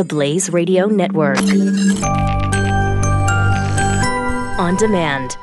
the Blaze Radio Network. On demand.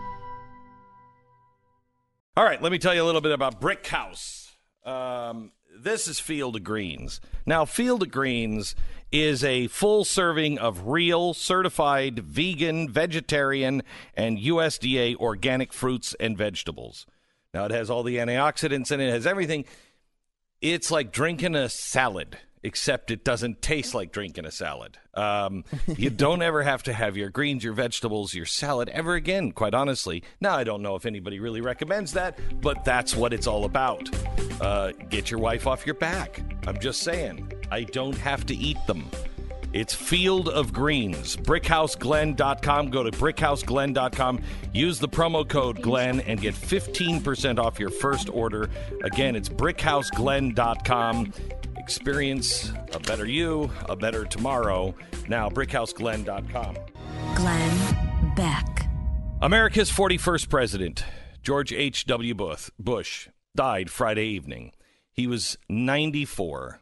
All right, let me tell you a little bit about Brick House. This is Field of Greens. Now, Field of Greens is a full serving of real, certified, vegan, vegetarian, and USDA organic fruits and vegetables. Now, it has all the antioxidants in it. It has everything. It's like drinking a salad, except it doesn't taste like drinking a salad. You don't ever have to have your greens, your vegetables, your salad ever again, quite honestly. Now, I don't know if anybody really recommends that, but that's what it's all about. Get your wife off your back. I'm just saying. I don't have to eat them. It's Field of Greens. BrickHouseGlenn.com. Go to BrickHouseGlenn.com. Use the promo code Glenn and get 15% off your first order. Again, it's BrickHouseGlenn.com. Experience a better you, a better tomorrow. Now, BrickHouseGlenn.com. Glenn Beck. America's 41st president, George H.W. Bush, died Friday evening. He was 94.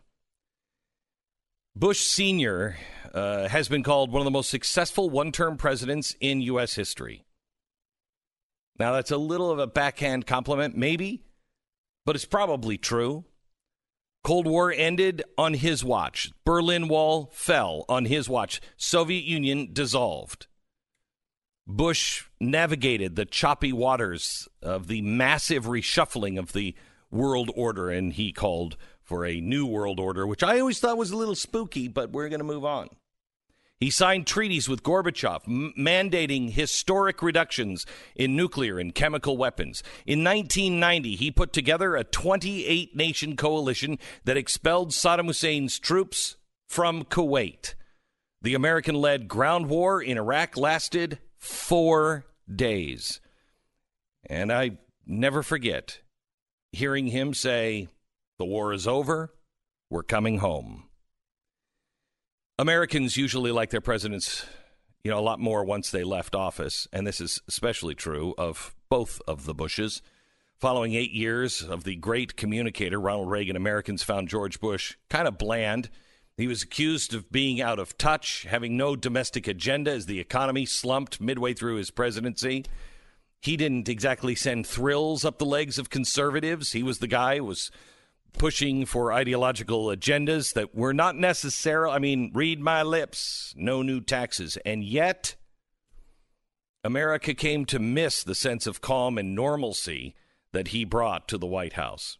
Bush Sr. Has been called one of the most successful one-term presidents in U.S. history. Now, that's a little of a backhand compliment, maybe, but it's probably true. Cold War ended on his watch. Berlin Wall fell on his watch. Soviet Union dissolved. Bush navigated the choppy waters of the massive reshuffling of the world order, and he called for a new world order, which I always thought was a little spooky, but we're going to move on. He signed treaties with Gorbachev, mandating historic reductions in nuclear and chemical weapons. In 1990, he put together a 28-nation coalition that expelled Saddam Hussein's troops from Kuwait. The American-led ground war in Iraq lasted 4 days. And I never forget hearing him say, "The war is over. We're coming home." Americans usually like their presidents, a lot more once they left office, and this is especially true of both of the Bushes. Following 8 years of the great communicator, Ronald Reagan, Americans found George Bush kind of bland. He was accused of being out of touch, having no domestic agenda as the economy slumped midway through his presidency. He didn't exactly send thrills up the legs of conservatives. He was the guy who was pushing for ideological agendas that were not necessarily, read my lips, no new taxes. And yet, America came to miss the sense of calm and normalcy that he brought to the White House.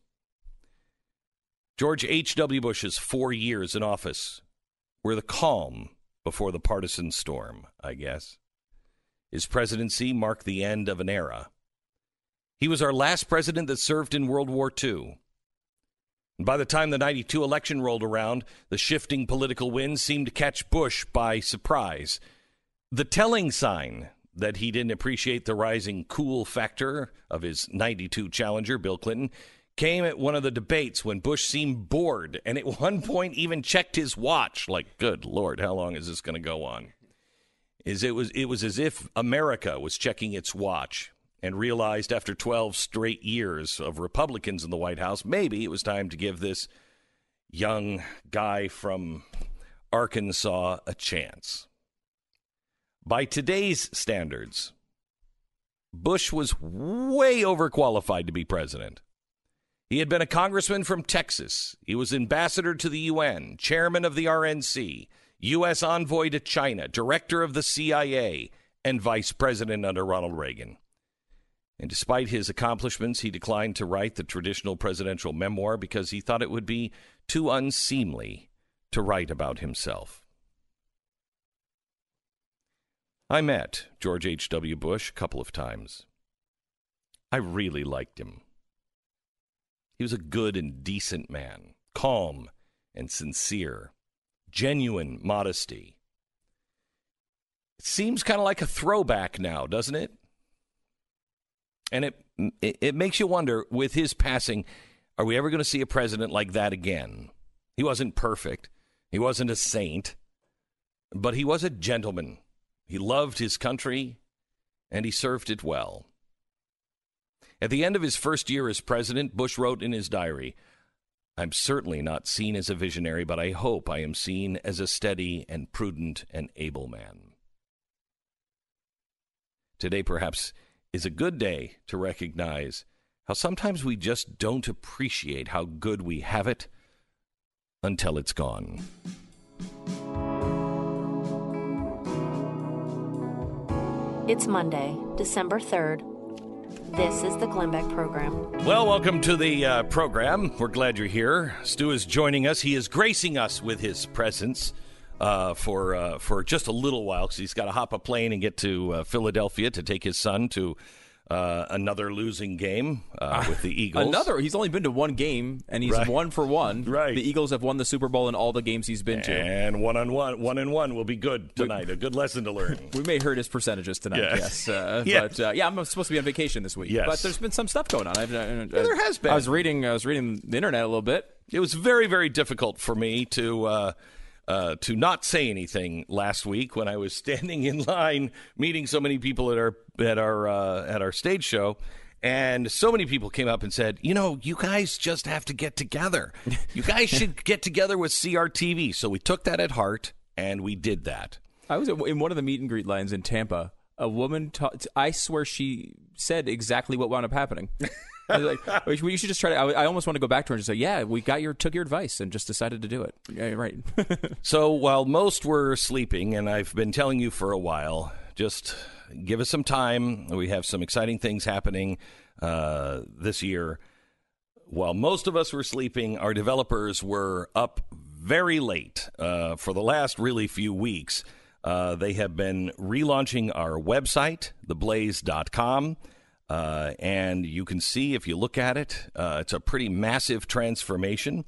George H.W. Bush's 4 years in office were the calm before the partisan storm, I guess. His presidency marked the end of an era. He was our last president that served in World War II. And by the time the 92 election rolled around, the shifting political winds seemed to catch Bush by surprise. The telling sign that he didn't appreciate the rising cool factor of his 92 challenger, Bill Clinton, came at one of the debates when Bush seemed bored and at one point even checked his watch, like, good Lord, how long is this going to go on? It was as if America was checking its watch and realized after 12 straight years of Republicans in the White House, maybe it was time to give this young guy from Arkansas a chance. By today's standards, Bush was way overqualified to be president. He had been a congressman from Texas. He was ambassador to the UN, chairman of the RNC, U.S. envoy to China, director of the CIA, and vice president under Ronald Reagan. And despite his accomplishments, he declined to write the traditional presidential memoir because he thought it would be too unseemly to write about himself. I met George H.W. Bush a couple of times. I really liked him. He was a good and decent man, calm and sincere, genuine modesty. It seems kind of like a throwback now, doesn't it? And it makes you wonder, with his passing, are we ever going to see a president like that again? He wasn't perfect. He wasn't a saint. But he was a gentleman. He loved his country, and he served it well. At the end of his first year as president, Bush wrote in his diary, I'm certainly not seen as a visionary, but I hope I am seen as a steady and prudent and able man. Today, perhaps, is a good day to recognize how sometimes we just don't appreciate how good we have it until it's gone. It's Monday, December 3rd. This is the Glenn Beck Program. Well, welcome to the program. We're glad you're here. Stu is joining us. He is gracing us with his presence for just a little while because he's got to hop a plane and get to Philadelphia to take his son to another losing game with the Eagles. He's only been to one game, and he's 1 for 1. Right. The Eagles have won the Super Bowl in all the games he's been to. And 1-1 will be good tonight. A good lesson to learn. We may hurt his percentages tonight, yes. But I'm supposed to be on vacation this week. Yes. But there's been some stuff going on. There has been. I was reading the internet a little bit. It was very, very difficult for me to not say anything last week when I was standing in line meeting so many people at our stage show, and so many people came up and said, you guys just have to get together. You guys should get together with CRTV. So we took that at heart, and we did that. I was in one of the meet and greet lines in Tampa. A woman, I swear she said exactly what wound up happening. I was like, you should just try to. I almost want to go back to her and just say, "Yeah, we took your advice and just decided to do it." Yeah, right. So while most were sleeping, and I've been telling you for a while, just give us some time. We have some exciting things happening this year. While most of us were sleeping, our developers were up very late for the last really few weeks. They have been relaunching our website, theblaze.com. And you can see, if you look at it, it's a pretty massive transformation.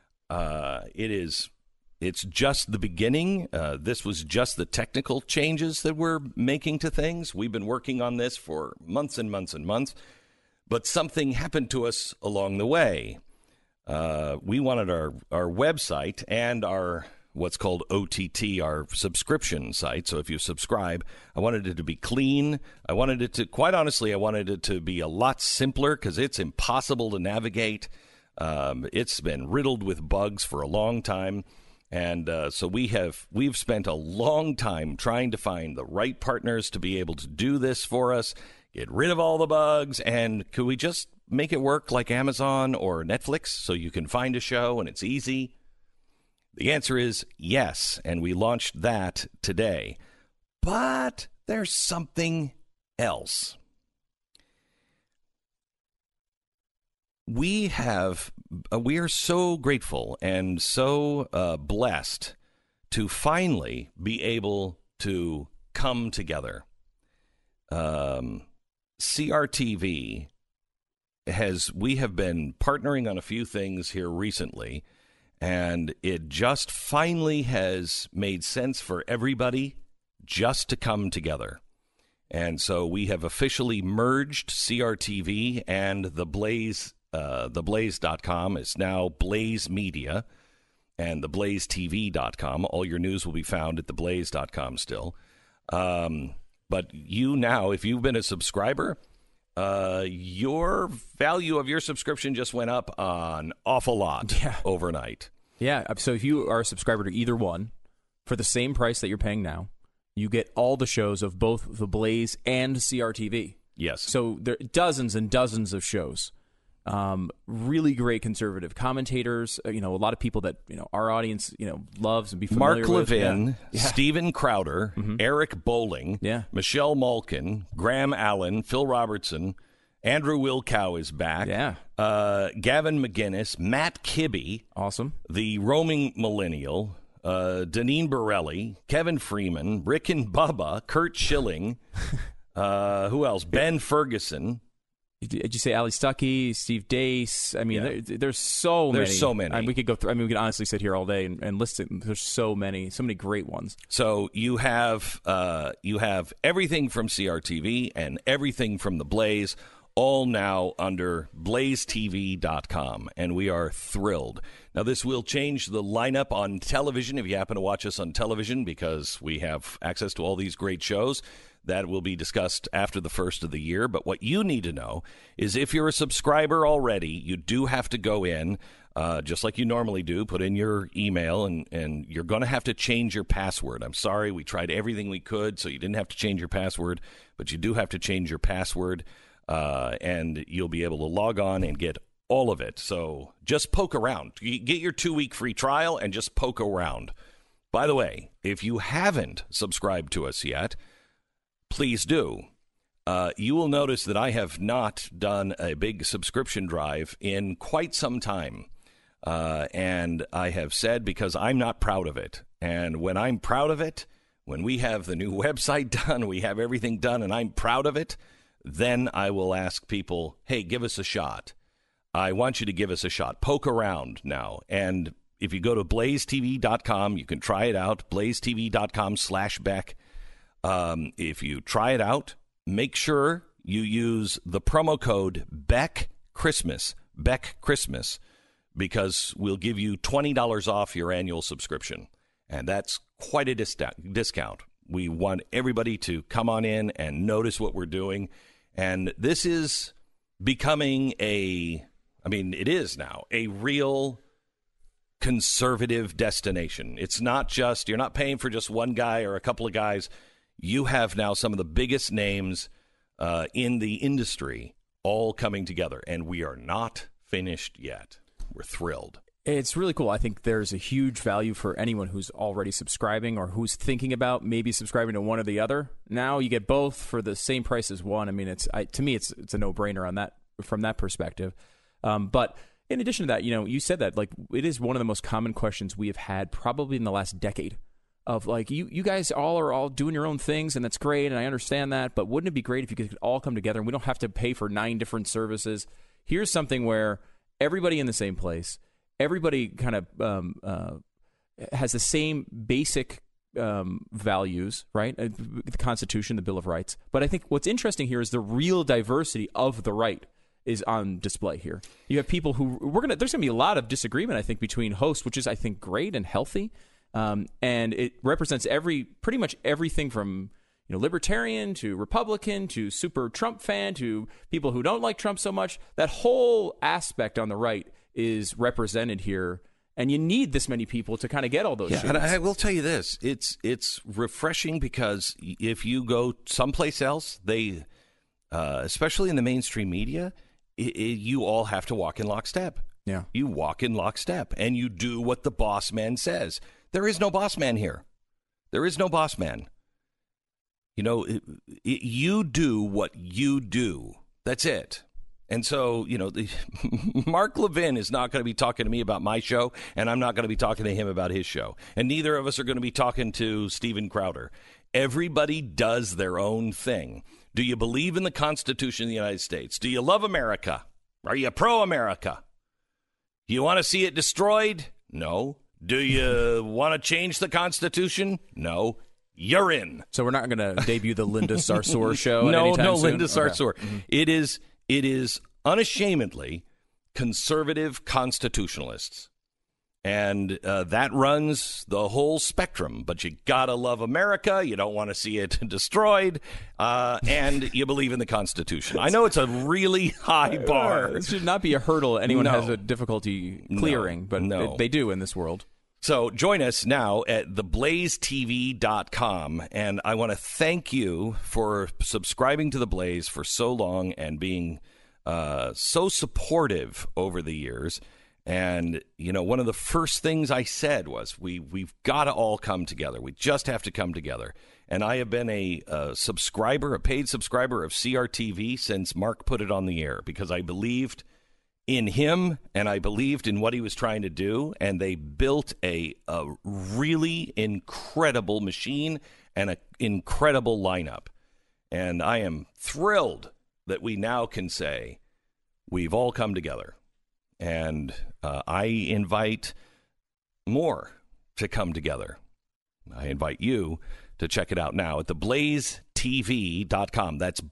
It's just the beginning. This was just the technical changes that we're making to things. We've been working on this for months and months and months, but something happened to us along the way. We wanted our website and our what's called OTT, our subscription site. So if you subscribe, I wanted it to be clean. I wanted it to be a lot simpler because it's impossible to navigate. It's been riddled with bugs for a long time. And so we've spent a long time trying to find the right partners to be able to do this for us, get rid of all the bugs, and could we just make it work like Amazon or Netflix so you can find a show and it's easy? The answer is yes, and we launched that today. But there's something else. We are so grateful and so blessed to finally be able to come together. CRTV we have been partnering on a few things here recently, and it just finally has made sense for everybody just to come together. And so we have officially merged CRTV and the Blaze. Theblaze.com is now Blaze Media, and theblazetv.com. All your news will be found at theblaze.com still. But you now, if you've been a subscriber, your value of your subscription just went up an awful lot overnight. Yeah, so if you are a subscriber to either one, for the same price that you're paying now, you get all the shows of both The Blaze and CRTV. Yes. So there are dozens and dozens of shows. Really great conservative commentators. A lot of people that our audience loves and be familiar Mark with. Levin, Steven Crowder, Eric Bowling, Michelle Malkin, Graham Allen, Phil Robertson, Andrew Wilkow is back. Yeah. Gavin McGinnis, Matt Kibbe, awesome. The Roaming Millennial, Deneen Borelli, Kevin Freeman, Rick and Bubba, Kurt Schilling. Who else? Ben Ferguson. Did you say Ali Stuckey, Steve Dace? I mean, there's so many. There's so many. We could go through. We could honestly sit here all day and list it. There's so many great ones. So you have everything from CRTV and everything from the Blaze, all now under blazetv.com, and we are thrilled. Now, this will change the lineup on television if you happen to watch us on television, because we have access to all these great shows. That will be discussed after the first of the year. But what you need to know is if you're a subscriber already, you do have to go in just like you normally do. Put in your email, and you're going to have to change your password. I'm sorry, we tried everything we could so you didn't have to change your password, but you do have to change your password, and you'll be able to log on and get all of it. So just poke around. Get your 2-week free trial and just poke around. By the way, if you haven't subscribed to us yet, please do. You will notice that I have not done a big subscription drive in quite some time. And I have said because I'm not proud of it. And when I'm proud of it, when we have the new website done, we have everything done, and I'm proud of it, then I will ask people, hey, give us a shot. I want you to give us a shot. Poke around now. And if you go to blazetv.com, you can try it out, blazetv.com/Beck. If you try it out, make sure you use the promo code BECKCHRISTMAS, because we'll give you $20 off your annual subscription. And that's quite a discount. We want everybody to come on in and notice what we're doing. And this is becoming it is now a real conservative destination. It's not just, you're not paying for just one guy or a couple of guys. You have now some of the biggest names in the industry all coming together, and we are not finished yet. We're thrilled. It's really cool. I think there's a huge value for anyone who's already subscribing or who's thinking about maybe subscribing to one or the other. Now you get both for the same price as one. I mean, to me, it's a no-brainer on that from that perspective. But in addition to that, you said that like it is one of the most common questions we have had probably in the last decade. Of like you guys are all doing your own things, and that's great, and I understand that. But wouldn't it be great if you could all come together and we don't have to pay for 9 different services? Here's something where everybody in the same place, everybody kind of has the same basic values, right? The Constitution, the Bill of Rights. But I think what's interesting here is the real diversity of the right is on display here. You have people who there's going to be a lot of disagreement, I think, between hosts, which is, I think, great and healthy. And it represents pretty much everything from libertarian to Republican to super Trump fan to people who don't like Trump so much. That whole aspect on the right is represented here, and you need this many people to kind of get all those. And I will tell you this: it's refreshing because if you go someplace else, they, especially in the mainstream media, you all have to walk in lockstep. Yeah, you walk in lockstep, and you do what the boss man says. There is no boss man here. There is no boss man. You do what you do. That's it. And so, Mark Levin is not going to be talking to me about my show, and I'm not going to be talking to him about his show. And neither of us are going to be talking to Steven Crowder. Everybody does their own thing. Do you believe in the Constitution of the United States? Do you love America? Are you pro-America? You want to see it destroyed? No. Do you want to change the Constitution? No. You're in. So we're not going to debut the Linda Sarsour show. No, soon? Linda Sarsour. Okay. Mm-hmm. It is unashamedly conservative constitutionalists, and that runs the whole spectrum. But you gotta love America. You don't want to see it destroyed, and you believe in the Constitution. I know it's a really high bar. It should not be a hurdle anyone has a difficulty clearing, but they do in this world. So join us now at theblazetv.com, and I want to thank you for subscribing to The Blaze for so long and being so supportive over the years. And, one of the first things I said was we've got to all come together. We just have to come together. And I have been a paid subscriber of CRTV since Mark put it on the air because I believed in him, and I believed in what he was trying to do, and they built a really incredible machine and an incredible lineup. And I am thrilled that we now can say we've all come together. And I invite more to come together. I invite you to check it out now at theblazetv.com. That's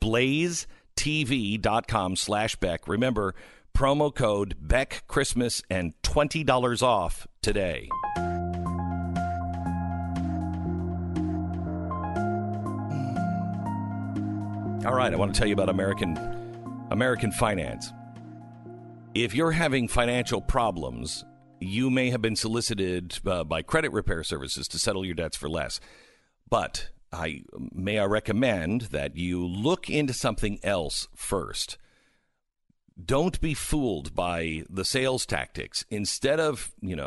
blazetv.com/Beck. Remember, promo code Beck Christmas and $20 off today. All right, I want to tell you about American finance. If you're having financial problems, you may have been solicited by credit repair services to settle your debts for less. But I recommend that you look into something else first. Don't be fooled by the sales tactics. Instead of,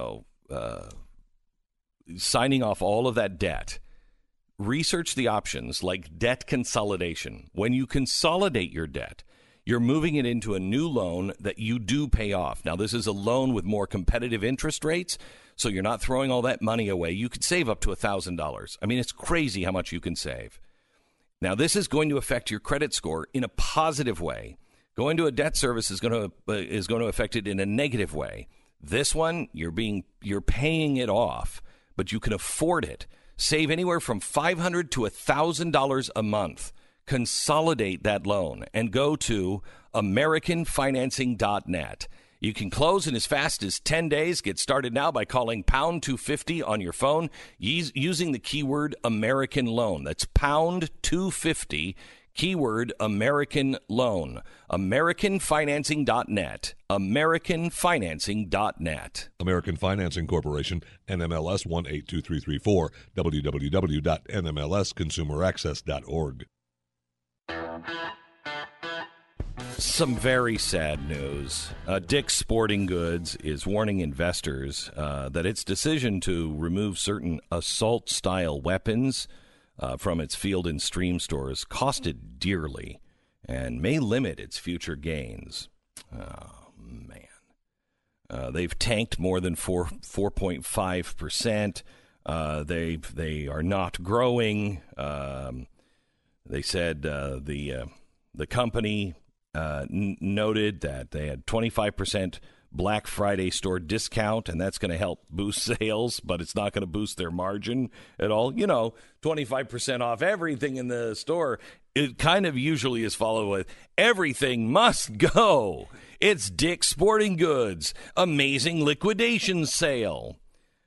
signing off all of that debt, research the options like debt consolidation. When you consolidate your debt, you're moving it into a new loan that you do pay off. Now, this is a loan with more competitive interest rates, so you're not throwing all that money away. You could save up to $1,000. I mean, it's crazy how much you can save. Now, this is going to affect your credit score in a positive way. Going to a debt service is going to affect it in a negative way. This one, you're paying it off, but you can afford it. Save anywhere from $500 to $1,000 a month. Consolidate that loan and go to AmericanFinancing.net. You can close in as fast as 10 days. Get started now by calling pound 250 on your phone using the keyword American Loan. That's pound 250, keyword American Loan. AmericanFinancing.net. AmericanFinancing.net. American Financing Corporation, NMLS 182334, www.nmlsconsumeraccess.org. Some very sad news. Dick's Sporting Goods is warning investors that its decision to remove certain assault-style weapons from its Field and Stream stores costed dearly and may limit its future gains. Oh, man. They've tanked more than 4.5%. They are not growing. They said the company noted that they had 25% Black Friday store discount, and that's going to help boost sales, but it's not going to boost their margin at all. 25% off everything in the store. It kind of usually is followed with everything must go. It's Dick's Sporting Goods, amazing liquidation sale.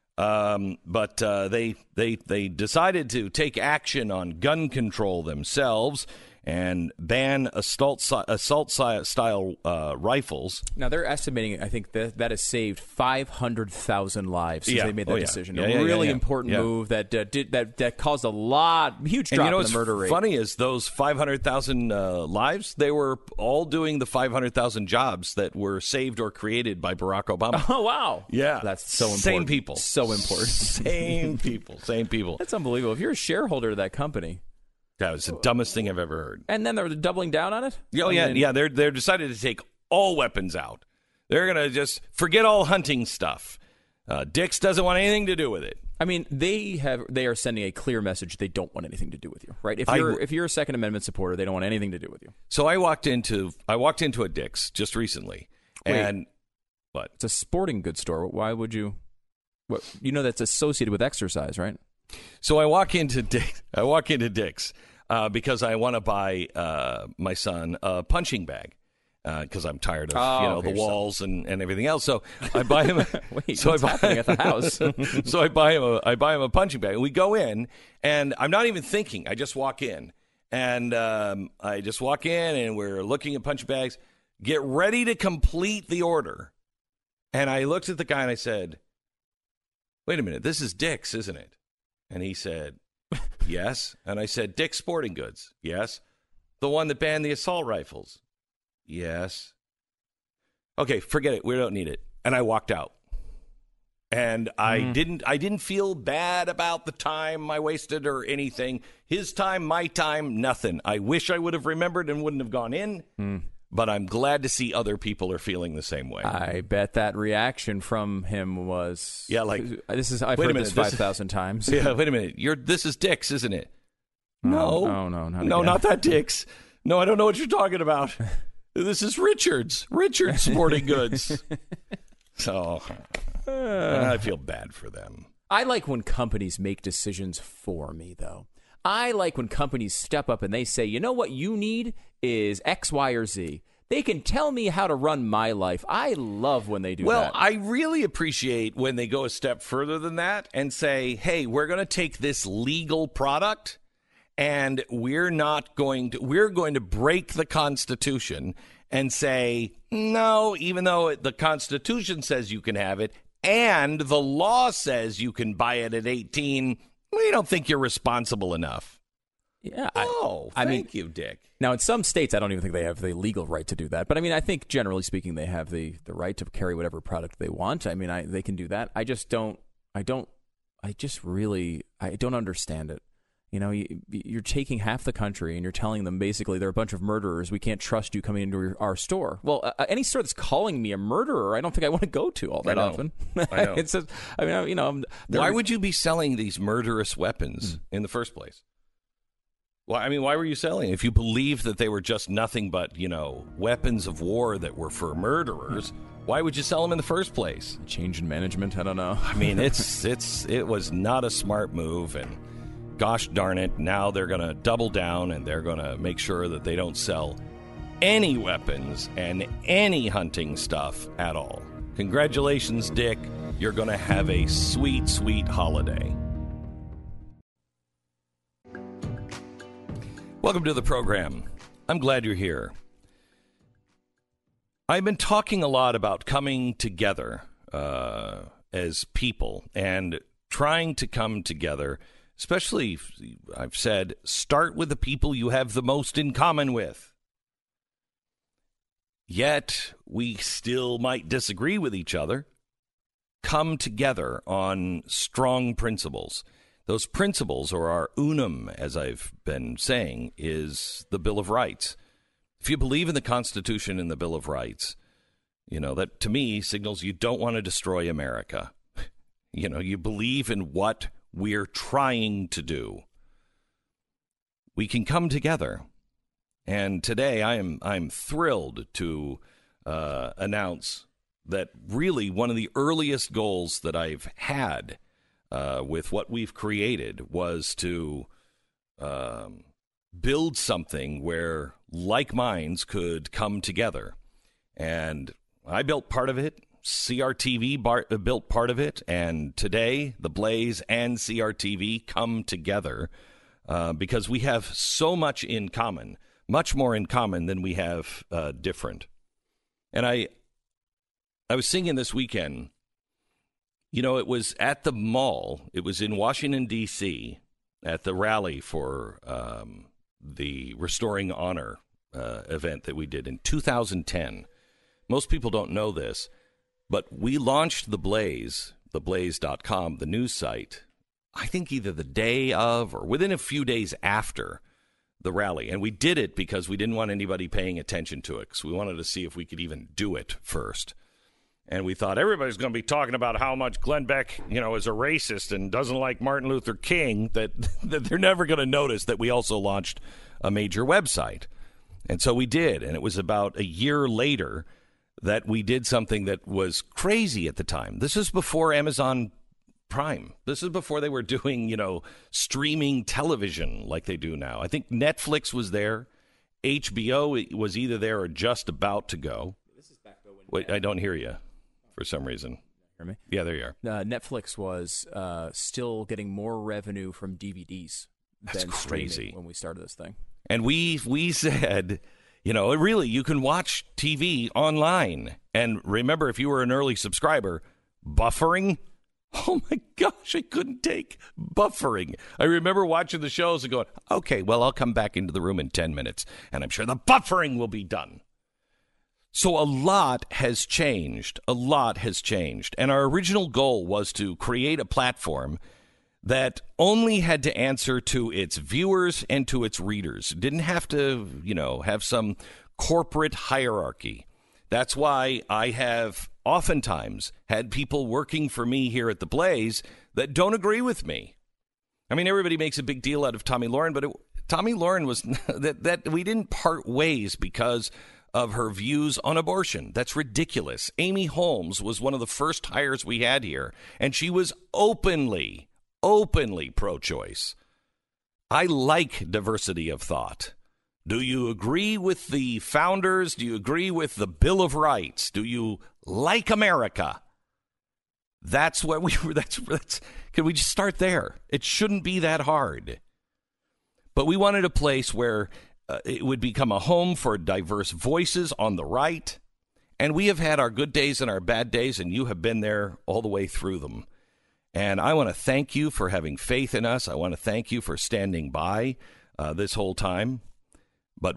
But they decided to take action on gun control themselves and ban assault-style rifles. Now, they're estimating, I think, that has saved 500,000 lives since they made that decision. A really important move that caused a huge drop in the murder rate. And funny is those 500,000 lives, they were all doing the 500,000 jobs that were saved or created by Barack Obama. Oh, wow. Yeah. That's so important. Same people. So important. Same people. That's unbelievable. If you're a shareholder of that company... That was the dumbest thing I've ever heard. And then they're doubling down on it? They're decided to take all weapons out. They're going to just forget all hunting stuff. Dick's doesn't want anything to do with it. I mean, they are sending a clear message they don't want anything to do with you, right? If you're a Second Amendment supporter, they don't want anything to do with you. So I walked into a Dick's just recently. And what? It's a sporting goods store. Why would you? That's associated with exercise, right? So I walk into Dick's because I want to buy my son a punching bag because I'm tired of the walls and everything else. So I buy him. What's happening at the house? So I buy him a punching bag. We go in, and I'm not even thinking. I just walk in, and we're looking at punching bags. Get ready to complete the order, and I looked at the guy and I said, "Wait a minute, this is Dick's, isn't it?" And he said, yes. And I said, Dick's Sporting Goods. Yes. The one that banned the assault rifles. Yes. Okay, forget it. We don't need it. And I walked out. And I didn't feel bad about the time I wasted or anything. His time, my time, nothing. I wish I would have remembered and wouldn't have gone in. But I'm glad to see other people are feeling the same way. I bet that reaction from him was... Yeah, like... I've heard this 5,000 times. Yeah, wait a minute. This is Dick's, isn't it? No, not that Dick's. No, I don't know what you're talking about. This is Richard's Sporting Goods. So, I feel bad for them. I like when companies make decisions for me, though. I like when companies step up and they say, you know what you need is X, Y, or Z. They can tell me how to run my life. I love when they do that. Well, I really appreciate when they go a step further than that and say, hey, we're going to take this legal product and we're going to break the Constitution and say, no, even though the Constitution says you can have it and the law says you can buy it at 18, we don't think you're responsible enough. Yeah. Thank you, Dick. Now, in some states, I don't even think they have the legal right to do that. But, I mean, I think, generally speaking, they have the right to carry whatever product they want. I mean, they can do that. I don't understand it. You know, you're taking half the country and you're telling them basically they're a bunch of murderers. We can't trust you coming into our store. Well, any store that's calling me a murderer, I don't think I want to go to all that often. I know. It's just, I mean, you know, why would you be selling these murderous weapons in the first place? Well, I mean, why were you selling? If you believed that they were just nothing but, you know, weapons of war that were for murderers, why would you sell them in the first place? Change in management, I don't know. I mean, it was not a smart move, and gosh darn it, now they're going to double down and they're going to make sure that they don't sell any weapons and any hunting stuff at all. Congratulations, Dick. You're going to have a sweet, sweet holiday. Welcome to the program. I'm glad you're here. I've been talking a lot about coming together as people and trying to come together, especially, I've said, start with the people you have the most in common with. Yet, we still might disagree with each other. Come together on strong principles. Those principles, or our unum, as I've been saying, is the Bill of Rights. If you believe in the Constitution and the Bill of Rights, you know, that to me signals you don't want to destroy America. You know, you believe in what we're trying to do. We can come together. And today I'm thrilled to announce that really one of the earliest goals that I've had with what we've created was to build something where like minds could come together. And I built part of it. CRTV built part of it. And today, The Blaze and CRTV come together because we have so much in common, much more in common than we have different. And I was thinking this weekend, you know, it was at the mall. It was in Washington, D.C., at the rally for the Restoring Honor event that we did in 2010. Most people don't know this, but we launched The Blaze, theblaze.com, the news site, I think either the day of or within a few days after the rally. And we did it because we didn't want anybody paying attention to it, because we wanted to see if we could even do it first. And we thought everybody's going to be talking about how much Glenn Beck, you know, is a racist and doesn't like Martin Luther King, that they're never going to notice that we also launched a major website. And so we did. And it was about a year later that we did something that was crazy at the time. This is before Amazon Prime. This is before they were doing, you know, streaming television like they do now. I think Netflix was there. HBO was either there or just about to go. This is back when Wait, I don't hear you. For some reason. Hear me? Yeah, there you are. Netflix was still getting more revenue from DVDs than streaming when we started this thing. And we said, you know, really, you can watch TV online. And remember, if you were an early subscriber, buffering. Oh, my gosh, I couldn't take buffering. I remember watching the shows and going, okay, well, I'll come back into the room in 10 minutes, and I'm sure the buffering will be done. So a lot has changed. A lot has changed. And our original goal was to create a platform that only had to answer to its viewers and to its readers. It didn't have to, you know, have some corporate hierarchy. That's why I have oftentimes had people working for me here at The Blaze that don't agree with me. I mean, everybody makes a big deal out of Tomi Lahren, but Tomi Lahren was that we didn't part ways because of her views on abortion. That's ridiculous. Amy Holmes was one of the first hires we had here, and she was openly pro-choice. I like diversity of thought. Do you agree with the founders? Do you agree with the Bill of Rights? Do you like America? That's what we were. That's. Can we just start there? It shouldn't be that hard. But we wanted a place where it would become a home for diverse voices on the right. And we have had our good days and our bad days, and you have been there all the way through them. And I want to thank you for having faith in us. I want to thank you for standing by this whole time. But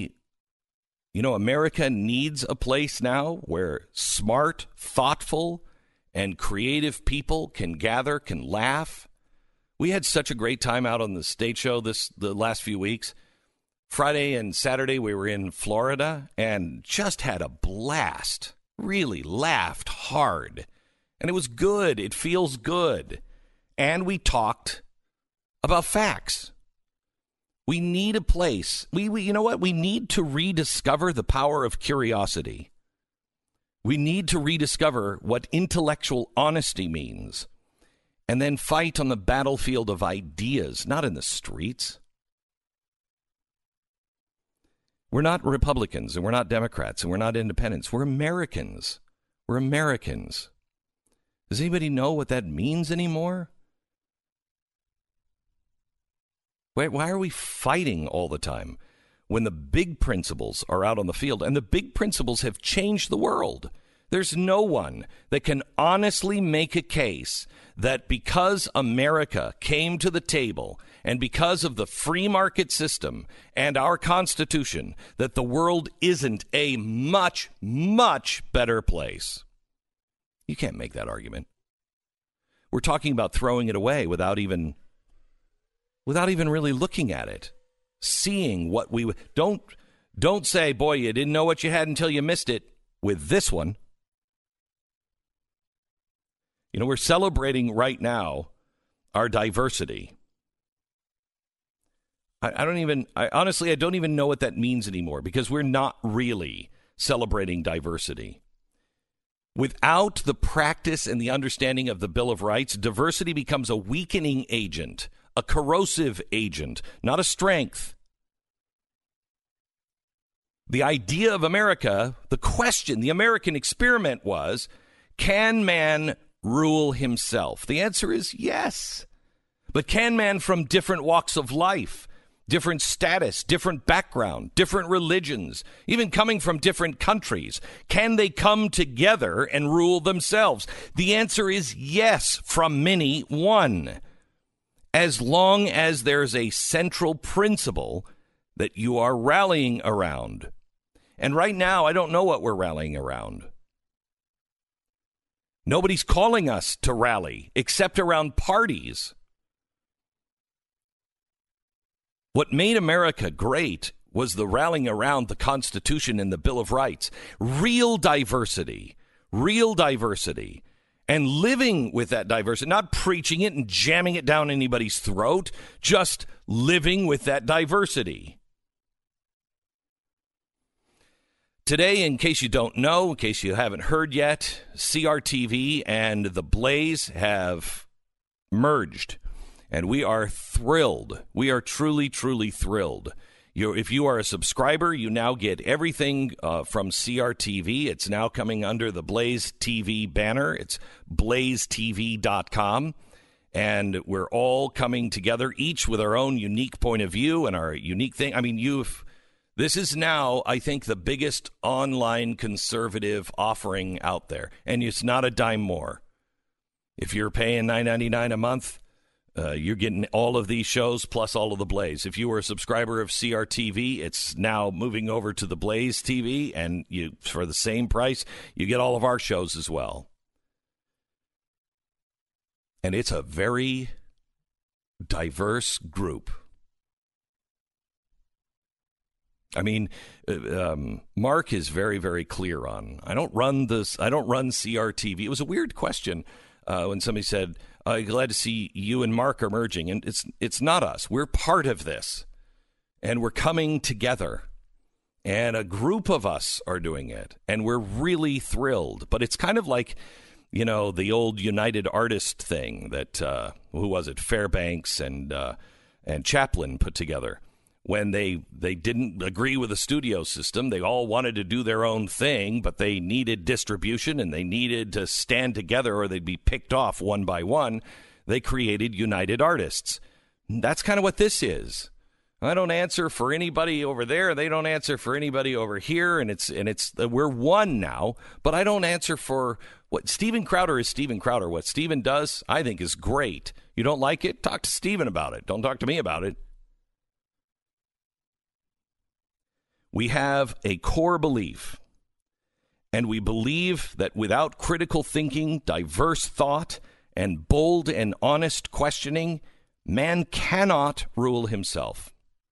America needs a place now where smart, thoughtful, and creative people can gather, can laugh. We had such a great time out on the stage show the last few weeks. Friday and Saturday, we were in Florida and just had a blast. Really laughed hard. And it was good. It feels good. And we talked about facts. We need a place. You know what? We need to rediscover the power of curiosity. We need to rediscover what intellectual honesty means. And then fight on the battlefield of ideas, not in the streets. We're not Republicans, and we're not Democrats, and we're not independents. We're Americans. We're Americans. Does anybody know what that means anymore? Why are we fighting all the time when the big principles are out on the field? And the big principles have changed the world. There's no one that can honestly make a case that because America came to the table and because of the free market system and our Constitution, that the world isn't a much, much better place. You can't make that argument. We're talking about throwing it away without even really looking at it, seeing what we don't say, boy, you didn't know what you had until you missed it with this one. We're celebrating right now our diversity. I honestly don't even know what that means anymore, because we're not really celebrating diversity. Without the practice and the understanding of the Bill of Rights, diversity becomes a weakening agent, a corrosive agent, not a strength. The idea of America, the question, the American experiment was, can man rule himself? The answer is yes. But can man from different walks of life, different status, different background, different religions, even coming from different countries, can they come together and rule themselves? The answer is yes, from many, one. As long as there's a central principle that you are rallying around. And right now, I don't know what we're rallying around. Nobody's calling us to rally except around parties. What made America great was the rallying around the Constitution and the Bill of Rights. Real diversity, and living with that diversity, not preaching it and jamming it down anybody's throat, just living with that diversity. Today, in case you don't know, in case you haven't heard yet, CRTV and The Blaze have merged, and we are thrilled. We are truly, truly thrilled. If you are a subscriber, you now get everything from CRTV. It's now coming under the Blaze TV banner. It's blazetv.com, and we're all coming together, each with our own unique point of view and our unique thing. I mean, this is now, I think, the biggest online conservative offering out there, and it's not a dime more. If you're paying $9.99 a month, you're getting all of these shows plus all of the Blaze. If you were a subscriber of CRTV, it's now moving over to the Blaze TV, and for the same price, you get all of our shows as well. And it's a very diverse group. I mean, Mark is very, very clear on, I don't run CRTV. It was a weird question when somebody said, glad to see you and Mark are merging. And it's not us. We're part of this. And we're coming together. And a group of us are doing it. And we're really thrilled. But it's kind of like, the old United Artist thing that, who was it? Fairbanks and Chaplin put together. When they didn't agree with the studio system, they all wanted to do their own thing, but they needed distribution and they needed to stand together or they'd be picked off one by one. They created United Artists. That's kind of what this is. I don't answer for anybody over there. They don't answer for anybody over here. And we're one now, but I don't answer for what Steven Crowder is. Steven Crowder. What Steven does, I think, is great. You don't like it? Talk to Steven about it. Don't talk to me about it. We have a core belief, and we believe that without critical thinking, diverse thought, and bold and honest questioning, man cannot rule himself.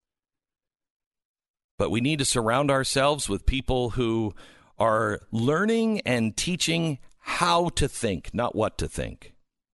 But we need to surround ourselves with people who are learning and teaching how to think, not what to think.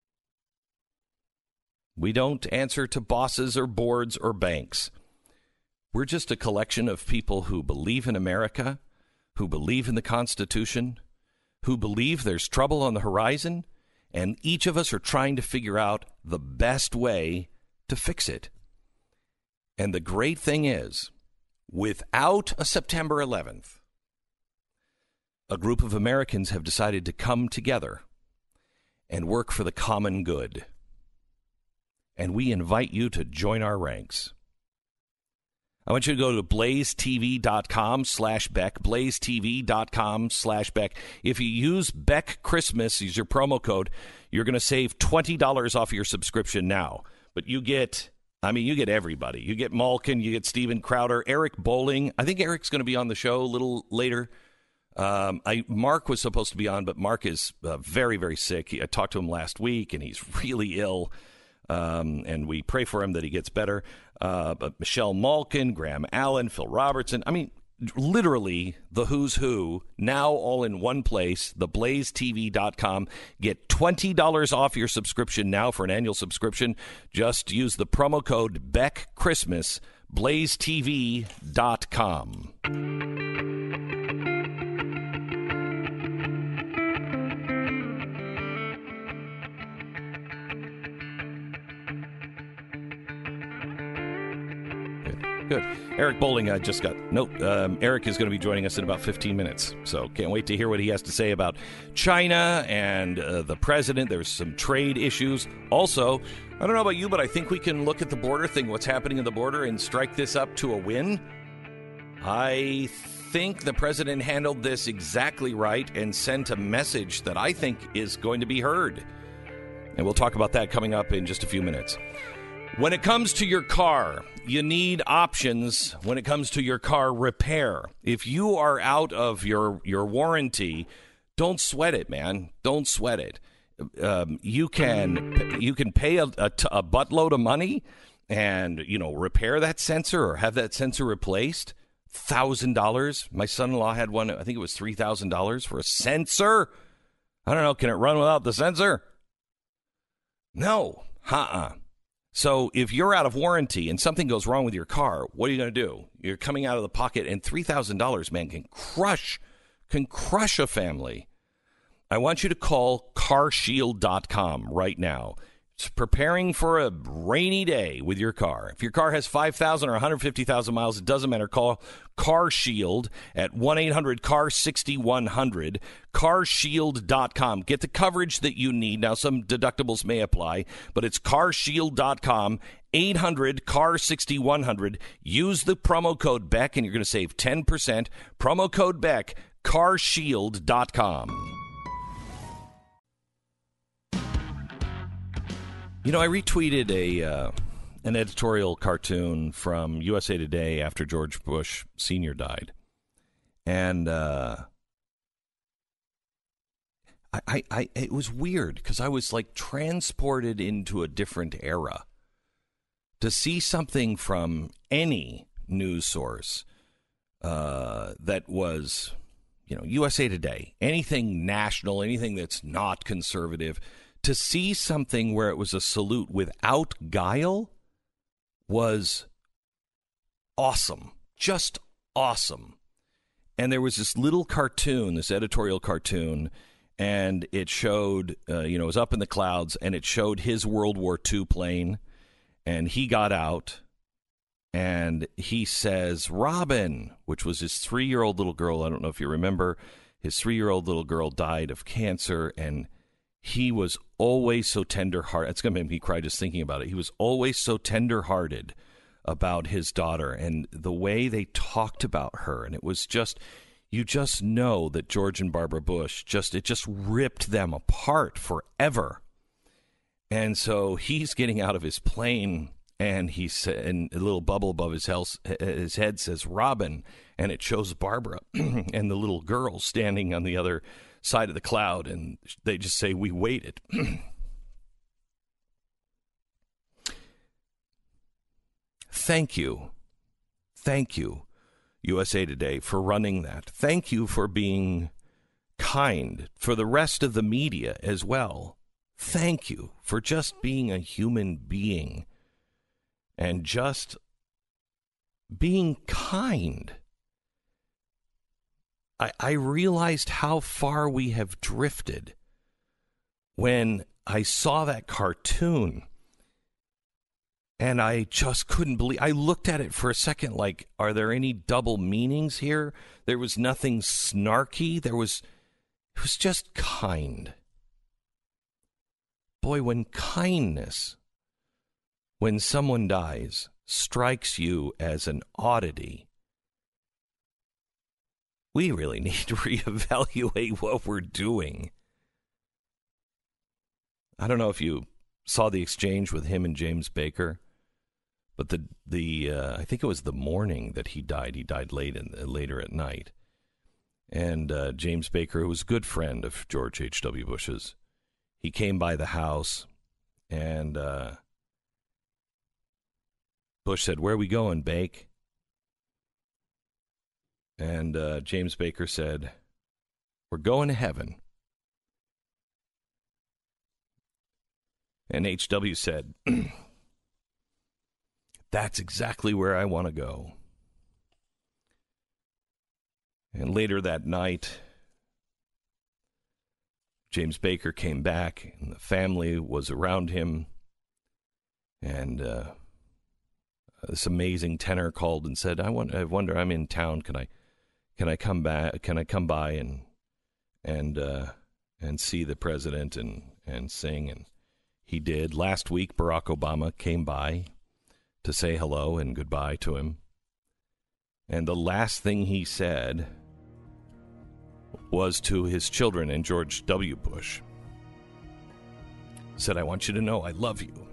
We don't answer to bosses or boards or banks. We're just a collection of people who believe in America, who believe in the Constitution, who believe there's trouble on the horizon, and each of us are trying to figure out the best way to fix it. And the great thing is, without a September 11th, a group of Americans have decided to come together and work for the common good. And we invite you to join our ranks. I want you to go to blazetv.com/Beck, blazetv.com/Beck. If you use Beck Christmas, use your promo code, you're going to save $20 off your subscription now. But you get everybody. You get Malkin, you get Steven Crowder, Eric Bolling. I think Eric's going to be on the show a little later. Mark was supposed to be on, but Mark is very, very sick. I talked to him last week, and he's really ill. And we pray for him that he gets better. But Michelle Malkin, Graham Allen, Phil Robertson. I mean, literally the who's who, now all in one place, theblazetv.com. Get $20 off your subscription now for an annual subscription. Just use the promo code BeckChristmas, blazetv.com. Good. Eric Bolling, I just got note. Eric is going to be joining us in about 15 minutes. So can't wait to hear what he has to say about China and the president. There's some trade issues. Also, I don't know about you, but I think we can look at the border thing, what's happening at the border, and strike this up to a win. I think the president handled this exactly right and sent a message that I think is going to be heard. And we'll talk about that coming up in just a few minutes. When it comes to your car, you need options when it comes to your car repair. If you are out of your warranty, don't sweat it, man. Don't sweat it. You can pay a buttload of money and, repair that sensor or have that sensor replaced. $1,000. My son-in-law had one, I think it was $3,000 for a sensor. I don't know. Can it run without the sensor? No. So if you're out of warranty and something goes wrong with your car, what are you going to do? You're coming out of the pocket, and $3,000, man, can crush a family. I want you to call carshield.com right now. It's preparing for a rainy day with your car. If your car has 5,000 or 150,000 miles, it doesn't matter. Call CarShield at 1-800-CAR-6100, carshield.com. Get the coverage that you need. Now, some deductibles may apply, but it's carshield.com, 800-CAR-6100. Use the promo code BECK, and you're going to save 10%. Promo code BECK, carshield.com. I retweeted an editorial cartoon from USA Today after George Bush Sr. died. And it was weird because I was like transported into a different era. To see something from any news source that was, USA Today, anything national, anything that's not conservative, to see something where it was a salute without guile was awesome, just awesome. And there was this little cartoon, this editorial cartoon, and it showed, it was up in the clouds, and it showed his World War II plane, and he got out, and he says, Robin, which was his 3-year-old little girl. I don't know if you remember, his 3-year-old little girl died of cancer, and he was always so tender-hearted. It's going to make me cry just thinking about it. He was always so tender-hearted about his daughter and the way they talked about her. And it was just, you just know that George and Barbara Bush, it just ripped them apart forever. And so he's getting out of his plane, and and a little bubble above his head says Robin, and it shows Barbara and the little girl standing on the other side of the cloud, and they just say, "We waited." Thank you, USA Today, for running that. Thank you for being kind, for the rest of the media as well. Thank you for just being a human being and just being kind. I realized how far we have drifted when I saw that cartoon. And I just couldn't believe. I looked at it for a second like, are there any double meanings here? There was nothing snarky. It was just kind. Boy, when kindness, when someone dies, strikes you as an oddity, we really need to reevaluate what we're doing. I don't know if you saw the exchange with him and James Baker. But I think it was the morning that he died. He died later at night. And James Baker, who was a good friend of George H.W. Bush's, he came by the house, and Bush said, "Where are we going, Bake?" And James Baker said, "We're going to heaven." And H.W. said, "That's exactly where I want to go." And later that night, James Baker came back, and the family was around him. And this amazing tenor called and said, I wonder, I'm in town. Can I come back? Can I come by and see the president and sing?" And he did. Last week, Barack Obama came by to say hello and goodbye to him. And the last thing he said was to his children and George W. Bush. He said, "I want you to know I love you."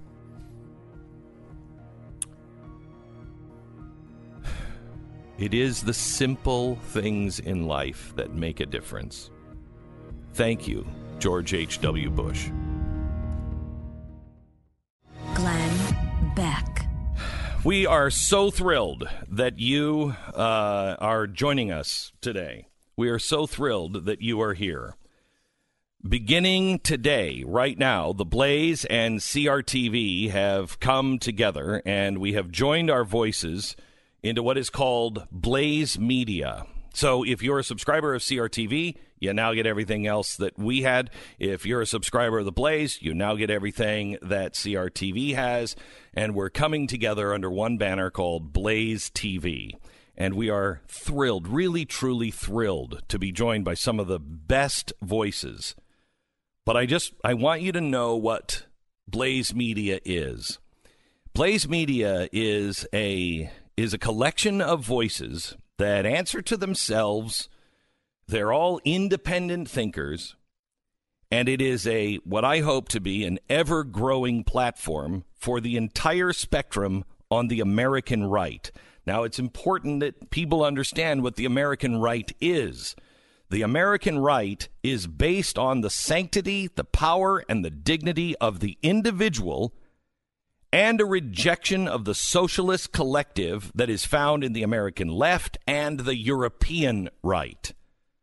It is the simple things in life that make a difference. Thank you, George H.W. Bush. Glenn Beck. We are so thrilled that you are joining us today. We are so thrilled that you are here. Beginning today, right now, The Blaze and CRTV have come together, and we have joined our voices into what is called Blaze Media. So if you're a subscriber of CRTV, you now get everything else that we had. If you're a subscriber of The Blaze, you now get everything that CRTV has. And we're coming together under one banner called Blaze TV. And we are thrilled, really, truly thrilled to be joined by some of the best voices. But I want you to know what Blaze Media is. Blaze Media is a collection of voices that answer to themselves. They're all independent thinkers, and it is what I hope to be an ever-growing platform for the entire spectrum on the American right. Now, it's important that people understand what the American right is. The American right is based on the sanctity, the power, and the dignity of the individual, and a rejection of the socialist collective that is found in the American left and the European right.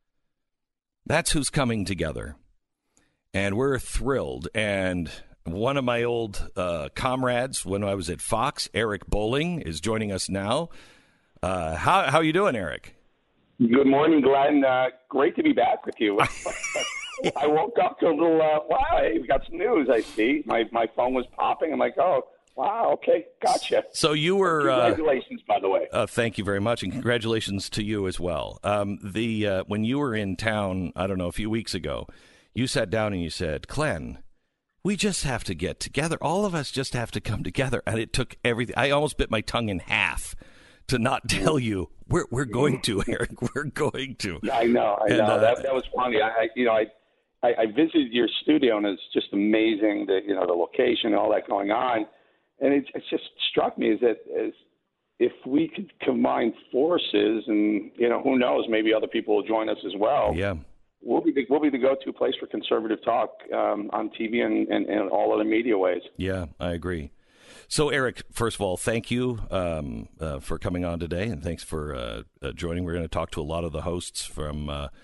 That's who's coming together. And we're thrilled. And one of my old comrades when I was at Fox, Eric Bolling, is joining us now. How are you doing, Eric? Good morning, Glenn. Great to be back with you. I woke up to a little, wow, hey, we got some news, I see. My phone was popping. I'm like, oh, wow, okay, gotcha. So you were... Congratulations, by the way. Thank you very much, and congratulations to you as well. When you were in town, I don't know, a few weeks ago, you sat down and you said, Glenn, we just have to get together. All of us just have to come together. And it took everything. I almost bit my tongue in half to not tell you we're going to, Eric. We're going to. I know. That was funny. I visited your studio, and it's just amazing that the location and all that going on. And it just struck me as if we could combine forces, and who knows, maybe other people will join us as well. Yeah. We'll be the go-to place for conservative talk on TV and all other media ways. Yeah, I agree. So, Eric, first of all, thank you for coming on today, and thanks for joining. We're going to talk to a lot of the hosts from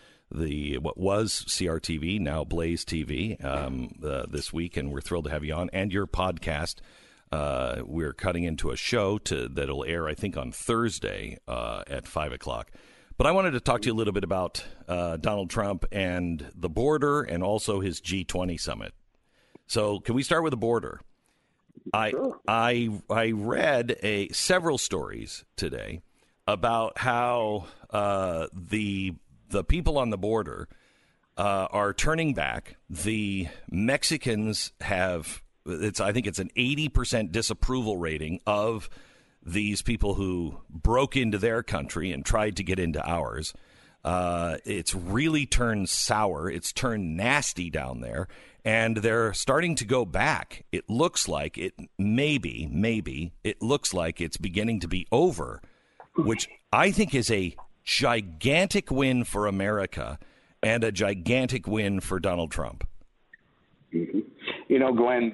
what was CRTV, now Blaze TV, this week, and we're thrilled to have you on, and your podcast. We're cutting into a show that'll air, I think, on Thursday at 5 o'clock. But I wanted to talk to you a little bit about Donald Trump and the border and also his G20 summit. So can we start with the border? Sure. I read several stories today about how the people on the border are turning back. The Mexicans have I think it's an 80% disapproval rating of these people who broke into their country and tried to get into ours. It's really turned sour. It's turned nasty down there. And they're starting to go back. It looks like it maybe it looks like it's beginning to be over, which I think is a gigantic win for America and a gigantic win for Donald Trump. Mm-hmm. Glenn,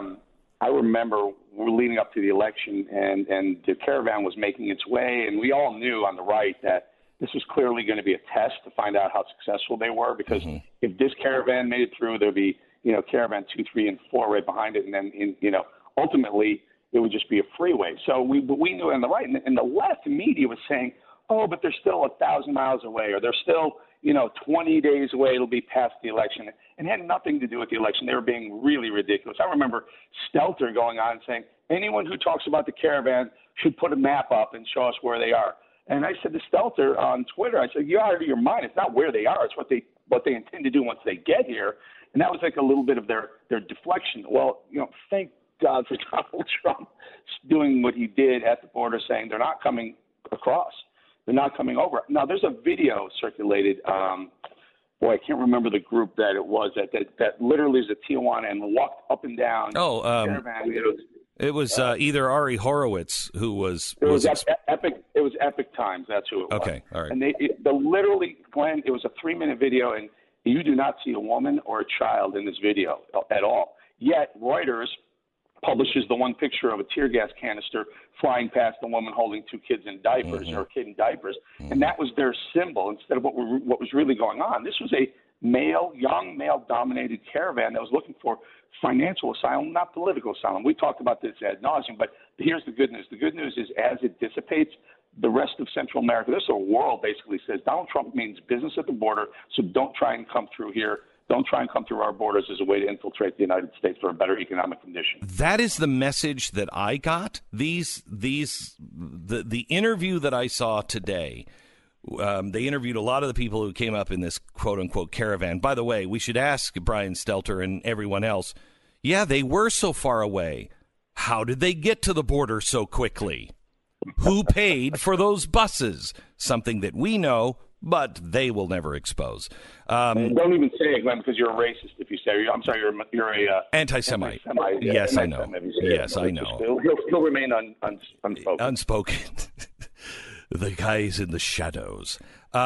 I remember we're leading up to the election, and the caravan was making its way, and we all knew on the right that this was clearly going to be a test to find out how successful they were, because if this caravan made it through, there'd be, caravan 2, 3, and 4 right behind it, and then, ultimately it would just be a freeway. So we knew on the right, and the left media was saying, oh, but they're still 1,000 miles away, or they're still 20 days away, it'll be past the election. And it had nothing to do with the election. They were being really ridiculous. I remember Stelter going on and saying, anyone who talks about the caravan should put a map up and show us where they are. And I said to Stelter on Twitter, I said, you're out of your mind. It's not where they are. It's what they intend to do once they get here. And that was like a little bit of their deflection. Well, thank God for Donald Trump doing what he did at the border, saying they're not coming across. They're not coming over. Now, there's a video circulated. I can't remember the group that it was that literally is a Tijuana and walked up and down. Caravan. It was either Ari Horowitz who was. It was Epic. It was Epic Times. That's who it was. Okay, all right. And literally, Glenn, it was a 3-minute video, and you do not see a woman or a child in this video at all. Yet Reuters publishes the one picture of a tear gas canister flying past a woman holding 2 kids in diapers, or a kid in diapers, and that was their symbol instead of what was really going on. This was a young male-dominated caravan that was looking for financial asylum, not political asylum. We talked about this ad nauseum, but here's the good news. The good news is as it dissipates, the rest of Central America, this whole world basically says Donald Trump means business at the border, so don't try and come through here. Don't try and come through our borders as a way to infiltrate the United States for a better economic condition. That is the message that I got. The interview that I saw today, they interviewed a lot of the people who came up in this quote-unquote caravan. By the way, we should ask Brian Stelter and everyone else, yeah, they were so far away. How did they get to the border so quickly? Who paid for those buses? Something that we know, but they will never expose. Don't even say it, Glenn, because you're a racist if you say it. I'm sorry, you're a anti-Semite. Yes, I know. Yes, I know. He'll remain unspoken. Unspoken. The guys in the shadows.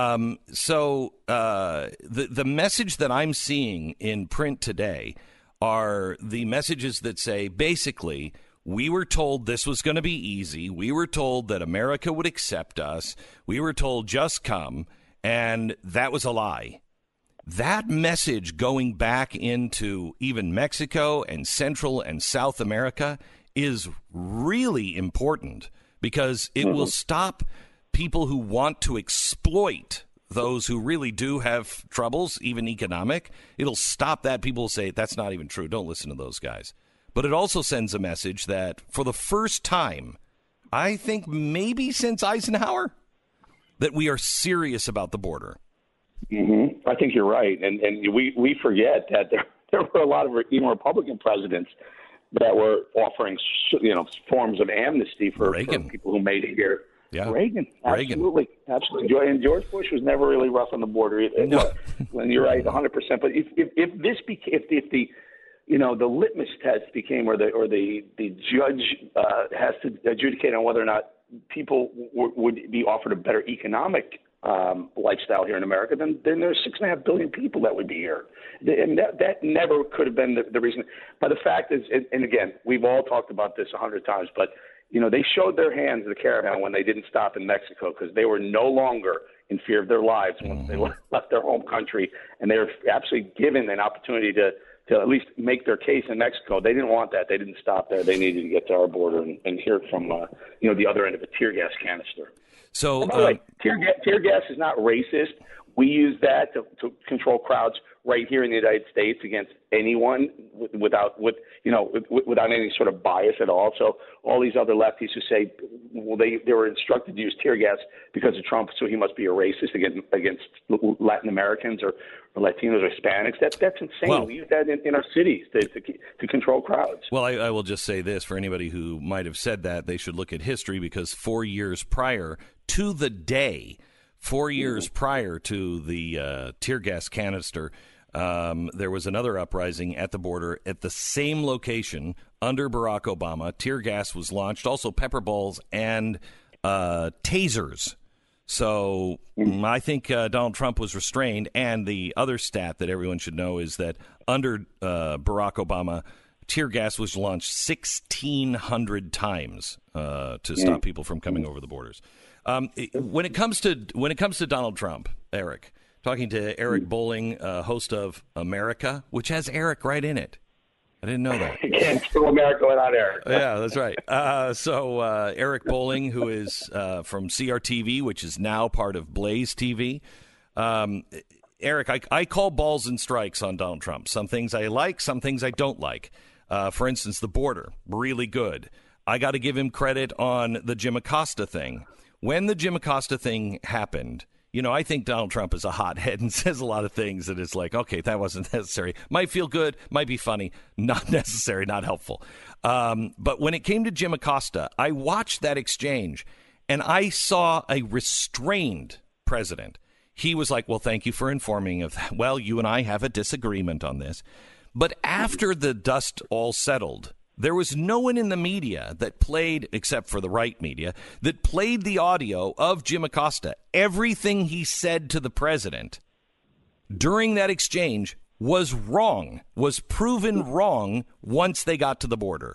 So the message that I'm seeing in print today are the messages that say, basically, we were told this was going to be easy. We were told that America would accept us. We were told just come. And that was a lie. That message going back into even Mexico and Central and South America is really important because it will stop people who want to exploit those who really do have troubles, even economic. It'll stop that. People will say, that's not even true. Don't listen to those guys. But it also sends a message that for the first time, I think maybe since Eisenhower, that we are serious about the border. Mm-hmm. I think you're right, and we forget that there were a lot of even Republican presidents that were offering, forms of amnesty for people who made it here. Yeah. Reagan, absolutely. And George Bush was never really rough on the border. No. When you're right, 100%. But if the litmus test became, or the judge has to adjudicate on whether or not people would be offered a better economic lifestyle here in America, then there's 6.5 billion people that would be here. And that never could have been the reason. But the fact is, and again, we've all talked about this 100 times, but they showed their hands, the caravan, when they didn't stop in Mexico, because they were no longer in fear of their lives once they left their home country, and they were absolutely given an opportunity to at least make their case in Mexico. They didn't want that. They didn't stop there. They needed to get to our border and hear it from the other end of a tear gas canister. So, by the way, tear gas is not racist. We use that to control crowds right here in the United States against anyone without any sort of bias at all. So all these other lefties who say, well, they were instructed to use tear gas because of Trump, so he must be a racist against Latin Americans or Latinos or Hispanics. That's insane. Well, we use that in our cities to control crowds. Well, I will just say this. For anybody who might have said that, they should look at history, because 4 years prior to the day, 4 years prior to the tear gas canister, there was another uprising at the border at the same location under Barack Obama. Tear gas was launched, also pepper balls and tasers. So I think Donald Trump was restrained. And the other stat that everyone should know is that under Barack Obama, tear gas was launched 1,600 times to stop people from coming over the borders. When it comes to Donald Trump, Eric, talking to Eric Bolling, host of America, which has Eric right in it. I didn't know that. You can't do America without Eric. Yeah, that's right. So Eric Bolling, who is from CRTV, which is now part of Blaze TV. Eric, I call balls and strikes on Donald Trump. Some things I like, some things I don't like. For instance, the border, really good. I got to give him credit on the Jim Acosta thing. When the Jim Acosta thing happened, I think Donald Trump is a hothead and says a lot of things that it's like, okay, that wasn't necessary. Might feel good, might be funny, not necessary, not helpful. But when it came to Jim Acosta, I watched that exchange and I saw a restrained president. He was like, well, thank you for informing of that. Well, you and I have a disagreement on this. But after the dust all settled, there was no one in the media that played, except for the right media, that played the audio of Jim Acosta. Everything he said to the president during that exchange was wrong, was proven wrong once they got to the border.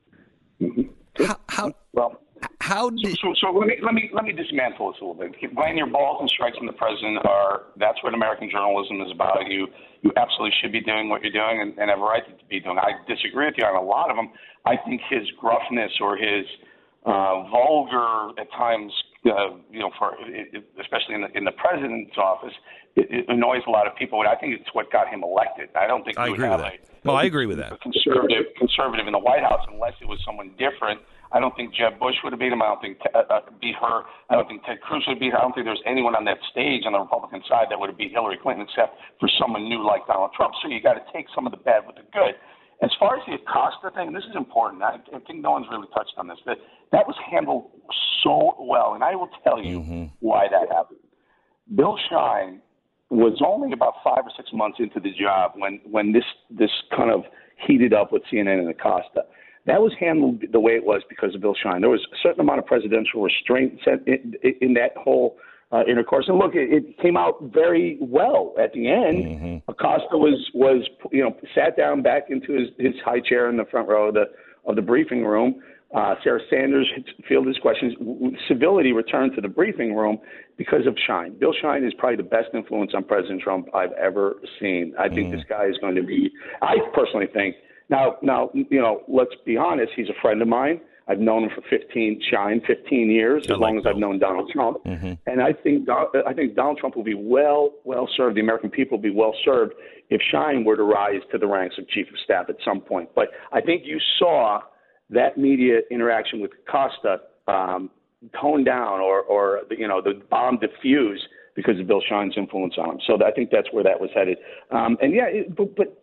How did... So let me dismantle this a little bit. Glenn, your balls and strikes from the president that's what American journalism is about. You absolutely should be doing what you're doing and have a right to be doing. I disagree with you on a lot of them. I think his gruffness or his vulgar at times, especially in the president's office, it annoys a lot of people. And I think it's what got him elected. I don't think I agree with that. I agree with that. A conservative in the White House, unless it was someone different. I don't think Jeb Bush would have beat him. I don't think beat her. I don't think Ted Cruz would beat her. I don't think there's anyone on that stage on the Republican side that would have beat Hillary Clinton except for someone new like Donald Trump. So you got to take some of the bad with the good. As far as the Acosta thing, this is important. I think no one's really touched on this. That was handled so well, and I will tell you why that happened. Bill Shine was only about 5 or 6 months into the job when this kind of heated up with CNN and Acosta. That was handled the way it was because of Bill Shine. There was a certain amount of presidential restraint set in that whole intercourse. And look, it came out very well at the end. Acosta was sat down back into his high chair in the front row of the briefing room. Sarah Sanders fielded his questions. Civility returned to the briefing room because of Shine. Bill Shine is probably the best influence on President Trump I've ever seen. I think this guy is going to be, I personally think, Now, let's be honest. He's a friend of mine. I've known him for 15 years, as long as I've known Donald Trump. And I think Donald Trump will be well served. The American people will be well served if Shine were to rise to the ranks of chief of staff at some point. But I think you saw that media interaction with Costa tone down, or the bomb diffuse because of Bill Shine's influence on him. So I think that's where that was headed. But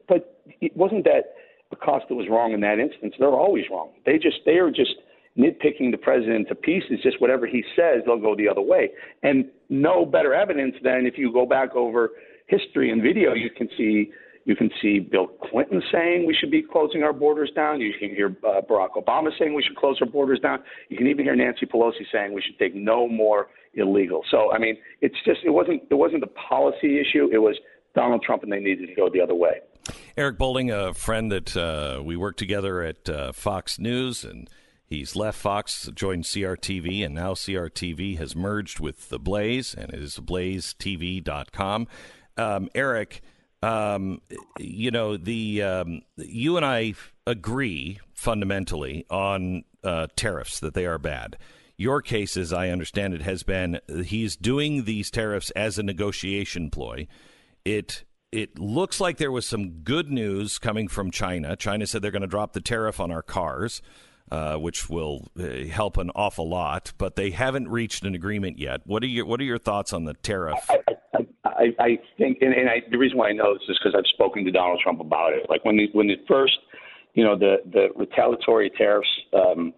it wasn't that Acosta was wrong in that instance. They're always wrong. They are just nitpicking the president to pieces. Just whatever he says, they'll go the other way. And no better evidence than if you go back over history and video, you can see Bill Clinton saying we should be closing our borders down. You can hear Barack Obama saying we should close our borders down. You can even hear Nancy Pelosi saying we should take no more illegal. So, I mean, it wasn't the policy issue. It was Donald Trump, and they needed to go the other way. Eric Bolling, a friend that we worked together at Fox News, and he's left Fox, joined CRTV, and now CRTV has merged with The Blaze, and it is blazetv.com. Eric, you and I agree fundamentally on tariffs, that they are bad. Your case, as I understand it, has been he's doing these tariffs as a negotiation ploy. It looks like there was some good news coming from China. China said they're going to drop the tariff on our cars, which will help an awful lot, but they haven't reached an agreement yet. What are your thoughts on the tariff? I think, and the reason why I know this is because I've spoken to Donald Trump about it. Like when it first, the retaliatory tariffs, when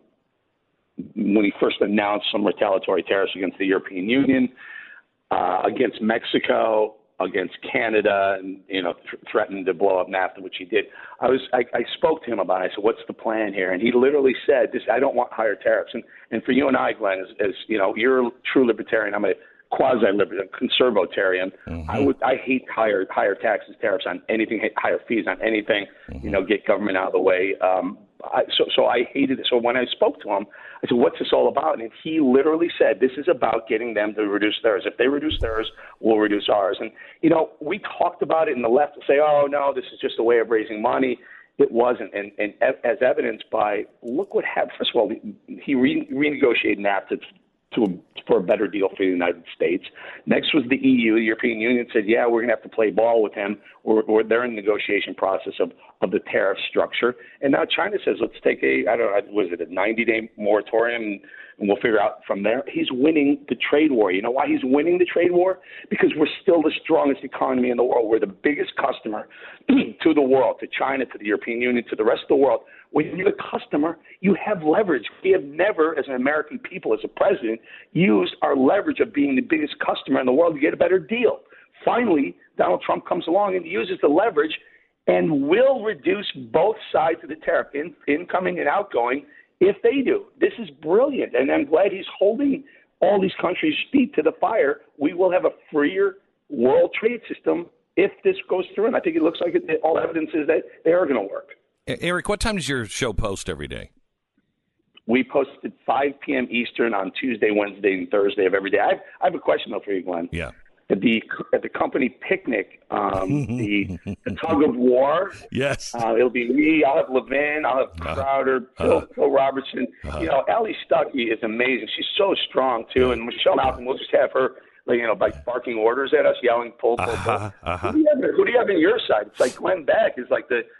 he first announced some retaliatory tariffs against the European Union, against Mexico, against Canada, and threatened to blow up NAFTA, which he did. I spoke to him about it. I said, "What's the plan here?" And he literally said, "This, I don't want higher tariffs." And for you and I, Glenn, as you're a true libertarian. I'm a quasi-libertarian, conservatarian. Mm-hmm. I hate higher taxes, tariffs on anything, higher fees on anything. Mm-hmm. Get government out of the way. So I hated it. So when I spoke to him, I said, "What's this all about?" And he literally said, "This is about getting them to reduce theirs. If they reduce theirs, we'll reduce ours." And we talked about it, and the left will say, "Oh no, this is just a way of raising money." It wasn't, and as evidenced by look what happened. First of all, he renegotiated NAFTA for a better deal for the United States. Next was the EU. The European Union said, "Yeah, we're going to have to play ball with him." They're in the negotiation process of the tariff structure. And now China says, let's take a 90-day moratorium, and we'll figure out from there. He's winning the trade war. You know why he's winning the trade war? Because we're still the strongest economy in the world. We're the biggest customer to the world, to China, to the European Union, to the rest of the world. When you're the customer, you have leverage. We have never, as an American people, as a president, used our leverage of being the biggest customer in the world to get a better deal. Finally, Donald Trump comes along and uses the leverage and will reduce both sides of the tariff, incoming and outgoing, if they do. This is brilliant, and I'm glad he's holding all these countries' feet to the fire. We will have a freer world trade system if this goes through, and I think it looks like all evidence is that they are going to work. Eric, what time does your show post every day? We post at 5 p.m. Eastern on Tuesday, Wednesday, and Thursday of every day. I have a question, though, for you, Glenn. Yeah. At the company picnic, the tug of war. Yes. It'll be me. I'll have Levin. I'll have Crowder, Phil Robertson. Allie Stuckey is amazing. She's so strong, too. And Michelle Malcolm, we'll just have her, by barking orders at us, yelling, pull. Who do you have in your side? It's like Glenn Beck is like the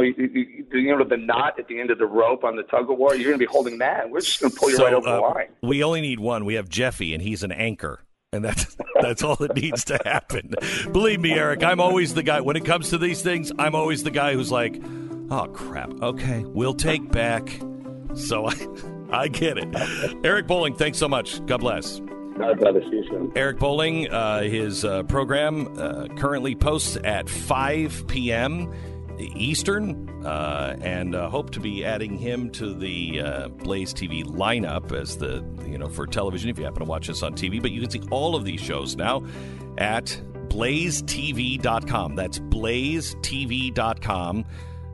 knot at the end of the rope on the tug of war. You're going to be holding that. We're just going to pull you right over the line. We only need one. We have Jeffy, and he's an anchor. And that's all that needs to happen. Believe me, Eric, I'm always the guy. When it comes to these things, I'm always the guy who's like, oh, crap. Okay, we'll take back. So I get it. Eric Bolling, thanks so much. God bless. God bless you soon. Eric Bolling, his program currently posts at 5 p.m. Eastern, and hope to be adding him to the Blaze TV lineup as for television if you happen to watch us on TV. But you can see all of these shows now at blazetv.com. That's blazetv.com.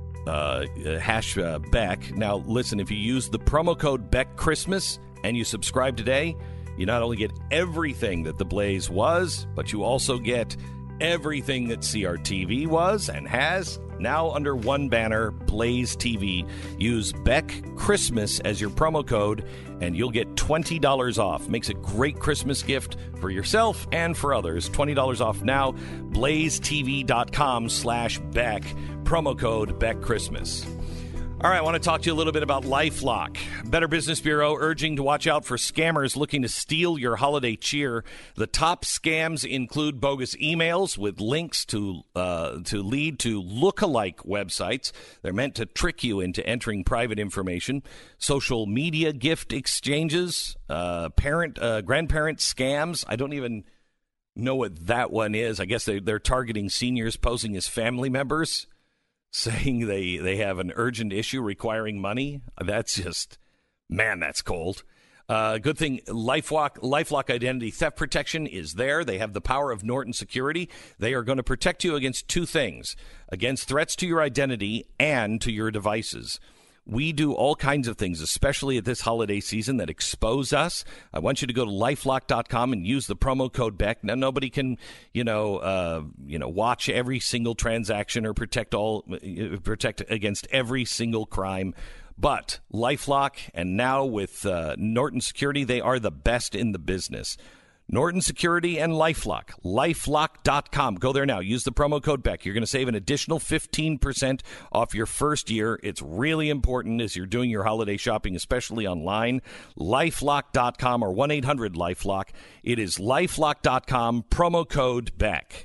Hash Beck. Now, listen, if you use the promo code Beck Christmas and you subscribe today, you not only get everything that the Blaze was, but you also get everything that CRTV was and has now under one banner, Blaze TV. Use Beck Christmas as your promo code, and you'll get $20 off. Makes a great Christmas gift for yourself and for others. $20 off now. blazetv.com/Beck. Promo code Beck Christmas. All right, I want to talk to you a little bit about LifeLock. Better Business Bureau urging to watch out for scammers looking to steal your holiday cheer. The top scams include bogus emails with links to lead to lookalike websites. They're meant to trick you into entering private information. Social media gift exchanges, grandparent scams. I don't even know what that one is. I guess they're targeting seniors posing as family members, saying they have an urgent issue requiring money. That's just, man, that's cold. Good thing LifeLock Identity Theft Protection is there. They have the power of Norton Security. They are going to protect you against two things, against threats to your identity and to your devices. We do all kinds of things, especially at this holiday season, that expose us. I want you to go to LifeLock.com and use the promo code Beck. Now, nobody can, watch every single transaction or protect against every single crime. But LifeLock, and now with Norton Security, they are the best in the business. Norton Security and LifeLock. LifeLock.com. Go there now. Use the promo code Beck. You're going to save an additional 15% off your first year. It's really important as you're doing your holiday shopping, especially online. LifeLock.com or 1-800-LifeLock. It is LifeLock.com, promo code Beck.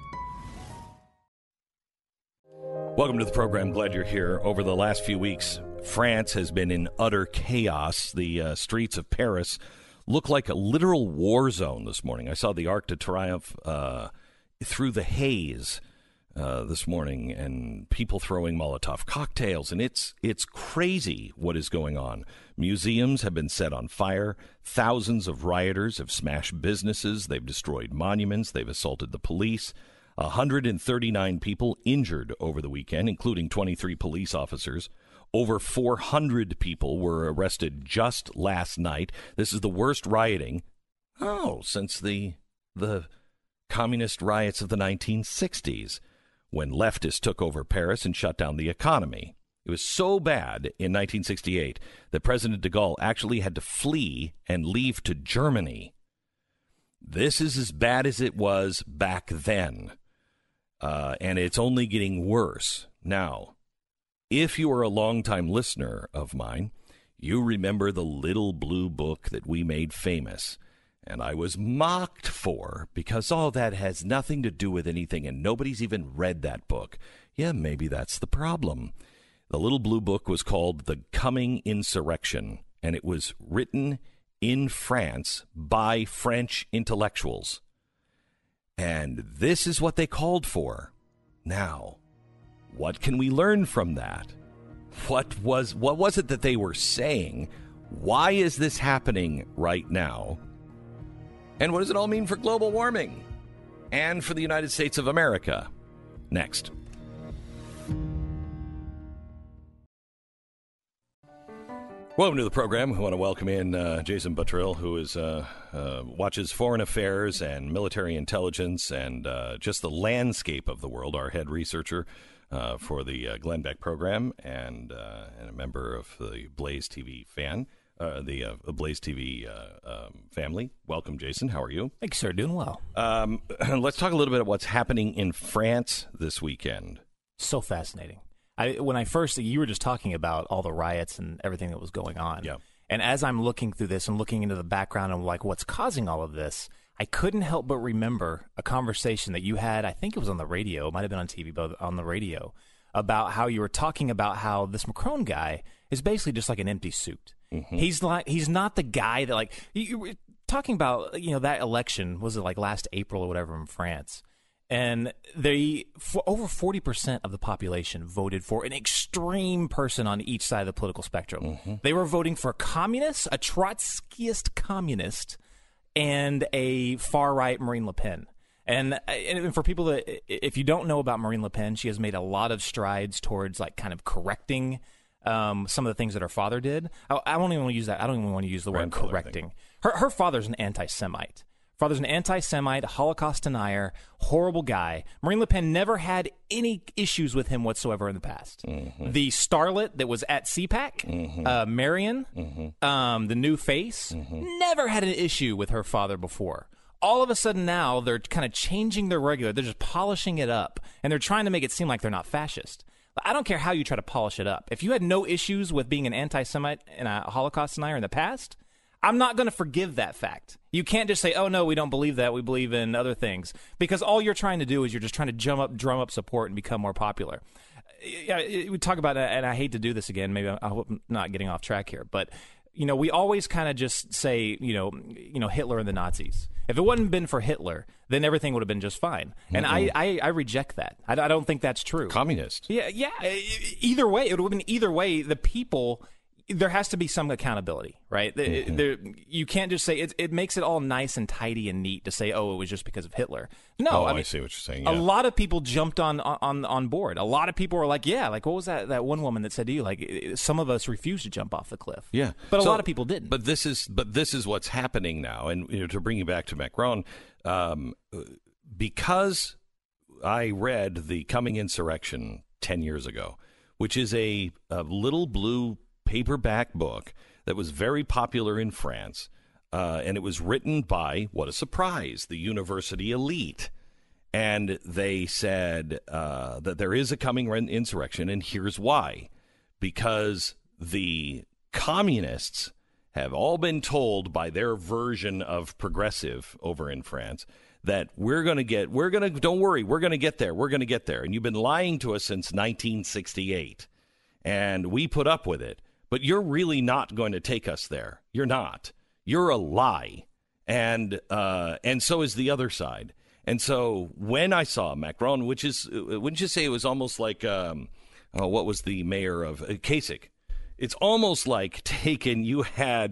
Welcome to the program. Glad you're here. Over the last few weeks, France has been in utter chaos. The streets of Paris look like a literal war zone this morning. I saw the Arc de Triomphe through the haze this morning, and people throwing Molotov cocktails, and it's crazy what is going on. Museums have been set on fire. Thousands of rioters have smashed businesses. They've destroyed monuments. They've assaulted the police. 139 people injured over the weekend, including 23 police officers. Over 400 people were arrested just last night. This is the worst rioting, since the communist riots of the 1960s, when leftists took over Paris and shut down the economy. It was so bad in 1968 that President de Gaulle actually had to flee and leave to Germany. This is as bad as it was back then, and it's only getting worse now. If you are a longtime listener of mine, you remember the little blue book that we made famous, and I was mocked for because that has nothing to do with anything, and nobody's even read that book. Yeah, maybe that's the problem. The little blue book was called The Coming Insurrection, and it was written in France by French intellectuals. And this is what they called for. Now, what can we learn from that? What was it that they were saying? Why is this happening right now? And what does it all mean for global warming and for the United States of America? Next. Welcome to the program. I want to welcome in Jason Buttrill, who is watches foreign affairs and military intelligence and just the landscape of the world, our head researcher for the Glenn Beck program and a member of the Blaze TV the Blaze TV family. Welcome, Jason. How are you? Thanks, sir. Doing well. Let's talk a little bit about what's happening in France this weekend. So fascinating. When I first, you were just talking about all the riots and everything that was going on. Yeah. And as I'm looking through this and looking into the background and like what's causing all of this, I couldn't help but remember a conversation that you had, I think it was on the radio, it might have been on TV, but on the radio, about how you were talking about how this Macron guy is basically just like an empty suit. Mm-hmm. He's not the guy that, like, you were talking about, that election, was it like last April or whatever in France? And over 40% of the population voted for an extreme person on each side of the political spectrum. Mm-hmm. They were voting for communists, a Trotskyist communist, and a far-right Marine Le Pen. And for people that, if you don't know about Marine Le Pen, she has made a lot of strides towards like kind of correcting some of the things that her father did. I don't even want to use that. I don't even want to use the word correcting. Her father's an anti-Semite. Father's an anti-Semite, Holocaust denier, horrible guy. Marine Le Pen never had any issues with him whatsoever in the past. Mm-hmm. The starlet that was at CPAC, mm-hmm. Marion, mm-hmm. The new face, mm-hmm. never had an issue with her father before. All of a sudden now they're kind of changing their regular. They're just polishing it up, and they're trying to make it seem like they're not fascist. I don't care how you try to polish it up. If you had no issues with being an anti-Semite and a Holocaust denier in the past, I'm not going to forgive that fact. You can't just say, oh, no, we don't believe that. We believe in other things. Because all you're trying to do is you're just trying to drum up support and become more popular. We talk about, and I hate to do this again. Maybe I hope I'm not getting off track here. But, we always kind of just say, Hitler and the Nazis. If it wouldn't have been for Hitler, then everything would have been just fine. And I reject that. I don't think that's true. Communist. Yeah. Either way, it would have been either way. The people... There has to be some accountability, right? You can't just say it makes it all nice and tidy and neat to say, oh, it was just because of Hitler. No, I see what you're saying. A lot of people jumped on board. A lot of people were like, yeah, like what was that one woman that said to you, like some of us refused to jump off the cliff. Yeah, but a lot of people didn't. But this is what's happening now. And to bring you back to Macron, because I read The Coming Insurrection 10 years ago, which is a little blue paperback book that was very popular in France, and it was written by, what a surprise, the university elite. And they said that there is a coming insurrection, and here's why. Because the communists have all been told by their version of progressive over in France that don't worry, we're going to get there. And you've been lying to us since 1968, and we put up with it. But you're really not going to take us there. You're not. You're a lie. And so is the other side. And so when I saw Macron, which is, wouldn't you say it was almost like, what was the mayor of Kasich? It's almost like you had,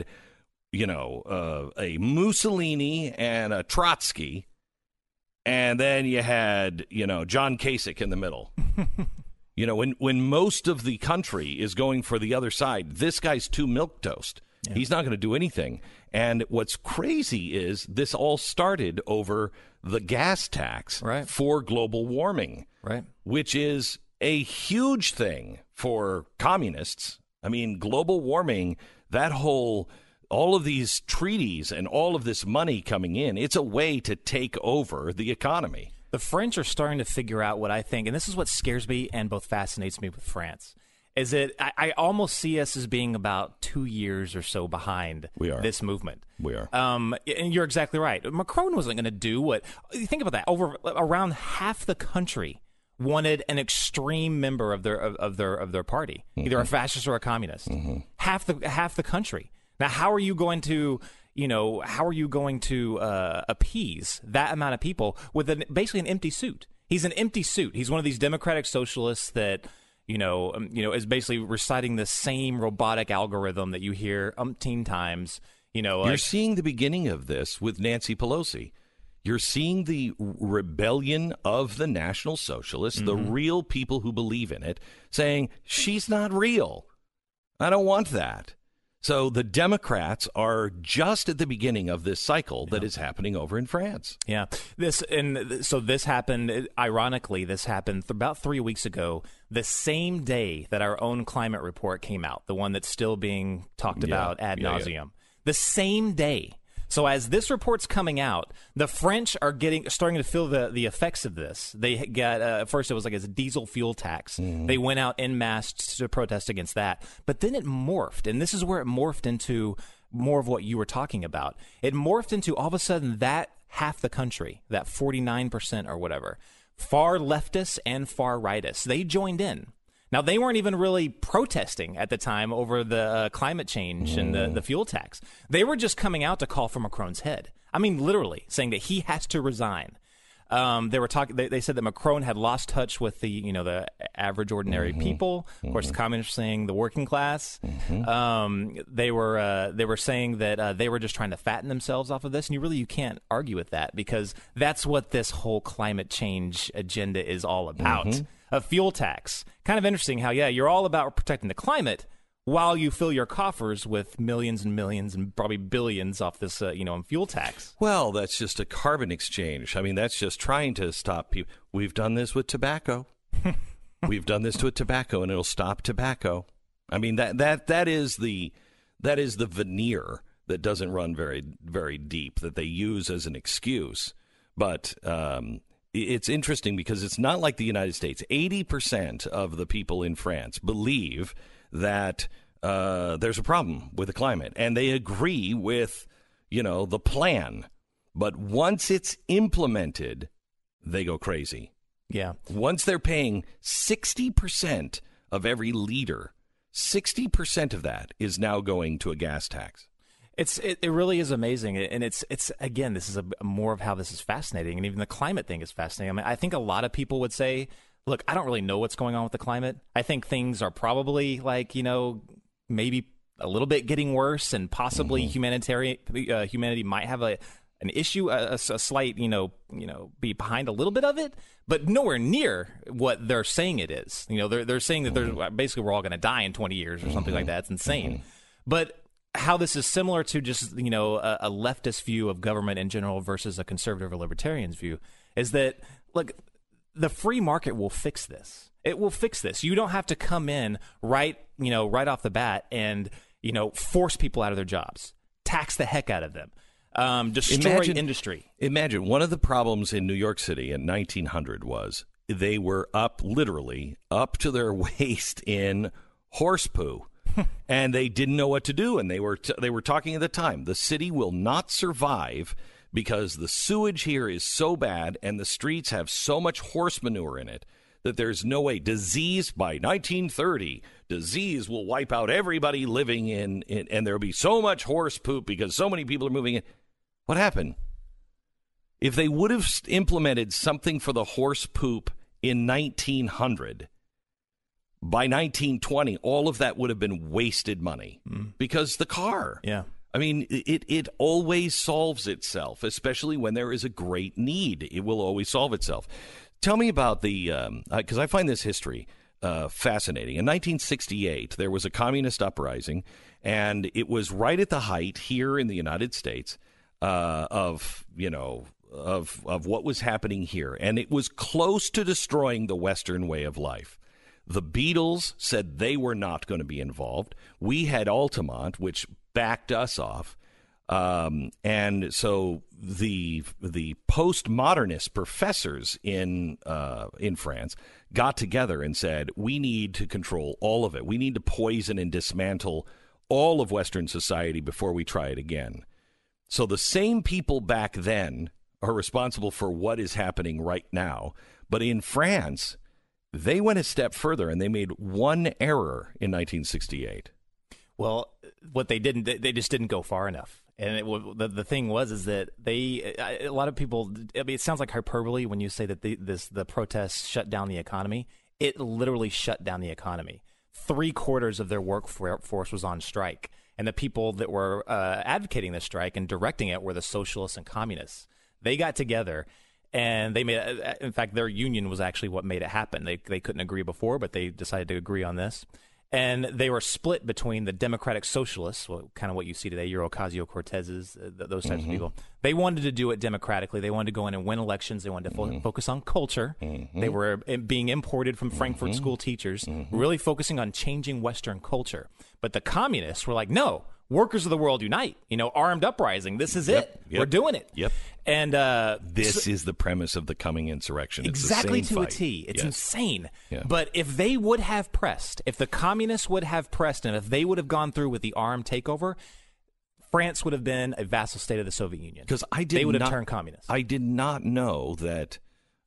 a Mussolini and a Trotsky, and then you had, John Kasich in the middle. When most of the country is going for the other side, this guy's too milquetoast. Yeah. He's not going to do anything. And what's crazy is this all started over the gas tax for global warming, which is a huge thing for communists. I mean, global warming, all of these treaties and all of this money coming in, it's a way to take over the economy. The French are starting to figure out what I think, and this is what scares me and both fascinates me with France, is that I almost see us as being about 2 years or so behind this movement. We are. And you're exactly right. Macron wasn't going to do what... Think about that. Around half the country wanted an extreme member of their party, either a fascist or a communist. Half the country. Now, how are you going to... appease that amount of people with basically an empty suit? He's an empty suit. He's one of these democratic socialists that, is basically reciting the same robotic algorithm that you hear umpteen times. You're seeing the beginning of this with Nancy Pelosi. You're seeing the rebellion of the National Socialists, the real people who believe in it, saying, she's not real. I don't want that. So the Democrats are just at the beginning of this cycle that is happening over in France. Yeah. This happened, ironically, about 3 weeks ago, the same day that our own climate report came out, the one that's still being talked about ad nauseum. Yeah. The same day. So as this report's coming out, the French are starting to feel the effects of this. They got at first it was like a diesel fuel tax. They went out en masse to protest against that, but then it morphed, and this is where it morphed into more of what you were talking about. It morphed into all of a sudden that half the country, that 49% or whatever, far leftists and far rightists, they joined in. Now, they weren't even really protesting at the time over the climate change and the fuel tax. They were just coming out to call for Macron's head. I mean, literally saying that he has to resign. They were talking. They said that Macron had lost touch with the average ordinary people. Of course, the communists were saying the working class. They were saying that they were just trying to fatten themselves off of this, and you can't argue with that because that's what this whole climate change agenda is all about. A fuel tax. Kind of interesting how you're all about protecting the climate while you fill your coffers with millions and millions and probably billions off this, fuel tax. Well, that's just a carbon exchange. I mean, that's just trying to stop people. We've done this with tobacco. We've done this with tobacco, and it'll stop tobacco. I mean, that is the veneer that doesn't run very, very deep that they use as an excuse. But it's interesting because it's not like the United States. 80% of the people in France believe that there's a problem with the climate, and they agree with, the plan. But once it's implemented, they go crazy. Yeah. Once they're paying 60% of every liter, 60% of that is now going to a gas tax. It really is amazing, and it's again, this is more of how this is fascinating, and even the climate thing is fascinating. I mean, I think a lot of people would say, look, I don't really know what's going on with the climate. I think things are probably maybe a little bit getting worse, and possibly humanity might have an issue, a slight, be behind a little bit of it, but nowhere near what they're saying it is. They're saying that basically we're all going to die in 20 years or something like that. It's insane. But how this is similar to just, a leftist view of government in general versus a conservative or libertarian's view is that, look, the free market will fix this. It will fix this. You don't have to come in right off the bat and, force people out of their jobs, tax the heck out of them, destroy industry. Imagine one of the problems in New York City in 1900 was they were literally up to their waist in horse poo. And they didn't know what to do, and they were talking at the time. The city will not survive because the sewage here is so bad, and the streets have so much horse manure in it that there's no way. Disease by 1930, disease will wipe out everybody living in, and there'll be so much horse poop because so many people are moving in. What happened? If they would have implemented something for the horse poop in 1900. By 1920, all of that would have been wasted money because the car. Yeah. I mean, it always solves itself, especially when there is a great need. It will always solve itself. Tell me about because I find this history fascinating. In 1968, there was a communist uprising, and it was right at the height here in the United States of what was happening here. And it was close to destroying the Western way of life. The Beatles said they were not going to be involved. We had Altamont, which backed us off. And so the postmodernist professors in France got together and said, we need to control all of it. We need to poison and dismantle all of Western society before we try it again. So the same people back then are responsible for what is happening right now. But in France, they went a step further, and they made one error in 1968. Well, what they just didn't go far enough. And the thing is that a lot of people, I mean, it sounds like hyperbole when you say that the protests shut down the economy. It literally shut down the economy. 3/4 of their workforce was on strike. And the people that were advocating the strike and directing it were the socialists and communists. They got together. And they made, in fact, their union was actually what made it happen. They couldn't agree before, but they decided to agree on this. And they were split between the Democratic Socialists, kind of what you see today, Ocasio-Cortez's, those types of people. They wanted to do it democratically. They wanted to go in and win elections. They wanted to focus on culture. They were being imported from Frankfurt school teachers, really focusing on changing Western culture. But the communists were like, no. Workers of the world unite, armed uprising. This is it. We're doing it. Yep. And this is the premise of the coming insurrection. It's exactly the same to fight. a T. It's insane. Yeah. But if they would have pressed, if the communists would have pressed, and if they would have gone through with the armed takeover, France would have been a vassal state of the Soviet Union. Because they would have turned communist. I did not know that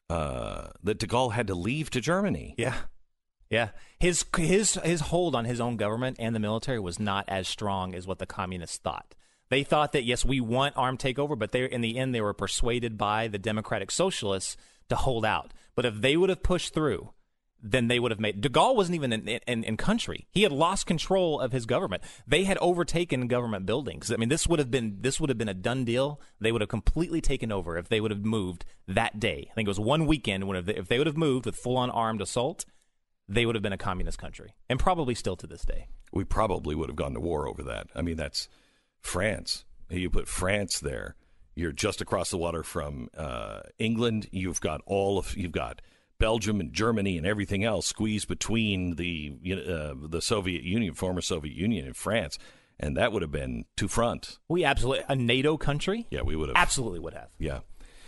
de Gaulle had to leave to Germany. Yeah. Yeah, his hold on his own government and the military was not as strong as what the communists thought. They thought that, yes, we want armed takeover, but in the end they were persuaded by the Democratic Socialists to hold out. But if they would have pushed through, then they would have made. De Gaulle wasn't even in country. He had lost control of his government. They had overtaken government buildings. I mean, this would have been a done deal. They would have completely taken over if they would have moved that day. I think it was one weekend if they would have moved with full-on armed assault. They would have been a communist country, and probably still to this day. We probably would have gone to war over that. I mean, that's France. You put France there. You're just across the water from England. You've got Belgium and Germany and everything else squeezed between the Soviet Union, former Soviet Union, and France, and that would have been two front. We absolutely a NATO country. Yeah, we would have absolutely would have. Yeah.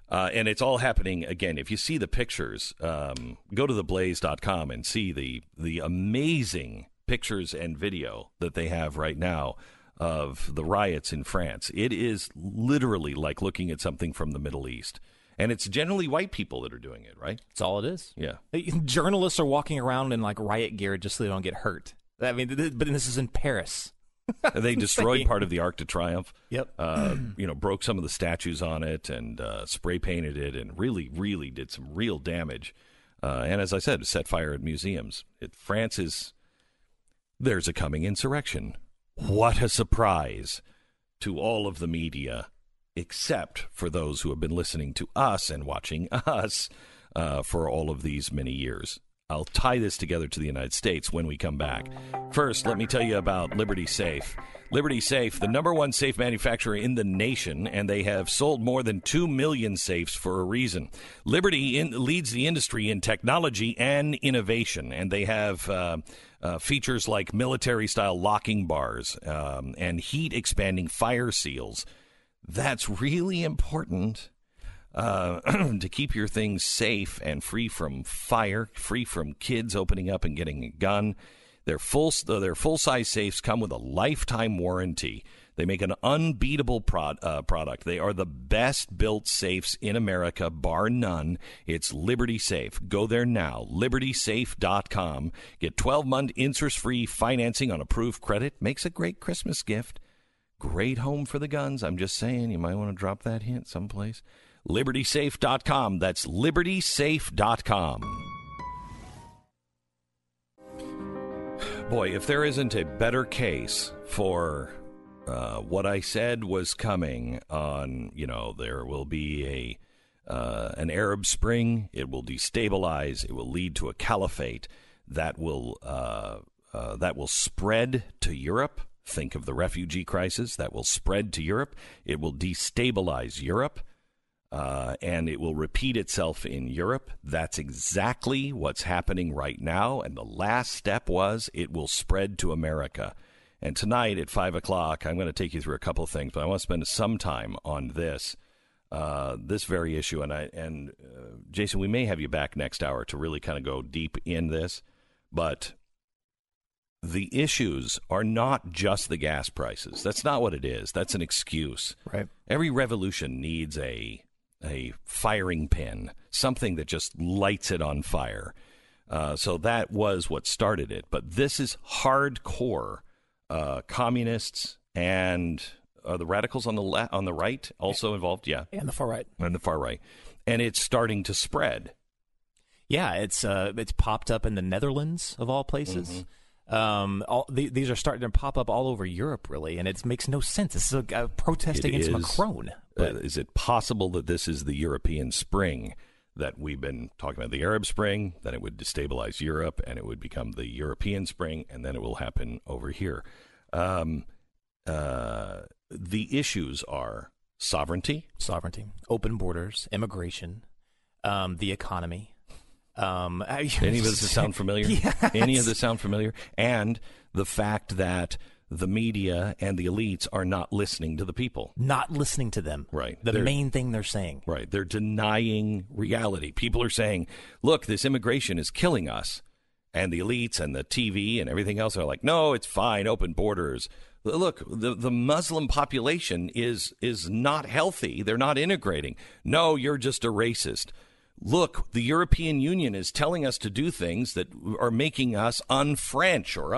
And it's all happening, again, if you see the pictures, go to theblaze.com and see the amazing pictures and video that they have right now of the riots in France. It is literally like looking at something from the Middle East. And it's generally white people that are doing it, right? That's all it is. Yeah. Journalists are walking around in like riot gear just so they don't get hurt. I mean, but this is in Paris. They destroyed part of the Arc de Triomphe. Yep. Broke some of the statues on it and spray painted it and really, really did some real damage. And as I said, set fire at museums. There's a coming insurrection. What a surprise to all of the media, except for those who have been listening to us and watching us for all of these many years. I'll tie this together to the United States when we come back. First, let me tell you about Liberty Safe. Liberty Safe, the number one safe manufacturer in the nation, and they have sold more than 2 million safes for a reason. Liberty leads the industry in technology and innovation, and they have features like military-style locking bars and heat-expanding fire seals. That's really important to keep your things safe and free from fire, free from kids opening up and getting a gun. Their full-size safes come with a lifetime warranty. They make an unbeatable product. They are the best-built safes in America, bar none. It's Liberty Safe. Go there now, libertysafe.com. Get 12-month interest-free financing on approved credit. Makes a great Christmas gift. Great home for the guns. I'm just saying, you might want to drop that hint someplace. libertysafe.com. That's libertysafe.com. Boy, if there isn't a better case for what I said was coming on, there will be an Arab Spring. It will destabilize. It will lead to a caliphate that will spread to Europe. Think of the refugee crisis that will spread to Europe. It will destabilize Europe. And it will repeat itself in Europe. That's exactly what's happening right now. And the last step was it will spread to America. And tonight at 5 o'clock, I'm going to take you through a couple of things, but I want to spend some time on this very issue. And Jason, we may have you back next hour to really kind of go deep in this. But the issues are not just the gas prices. That's not what it is. That's an excuse. Right. Every revolution needs a firing pin, something that just lights it on fire. So that was what started it. But this is hardcore communists and the radicals on the right also involved. Yeah, and the far right. And it's starting to spread. Yeah, it's popped up in the Netherlands of all places. Mm-hmm. These are starting to pop up all over Europe, really, and it makes no sense. This is a protest against Macron. Is it possible that this is the European Spring that we've been talking about, the Arab Spring, then it would destabilize Europe, and it would become the European Spring, and then it will happen over here? The issues are sovereignty, open borders, immigration, the economy. Any of this sound familiar? Yes. Any of this sound familiar? And the fact that the media and the elites are not listening to the people. Not listening to them. Right. The main thing they're saying. Right. They're denying reality. People are saying, look, this immigration is killing us. And the elites and the TV and everything else are like, no, it's fine, open borders. Look, the Muslim population is not healthy. They're not integrating. No, you're just a racist. Look, the European Union is telling us to do things that are making us un-French or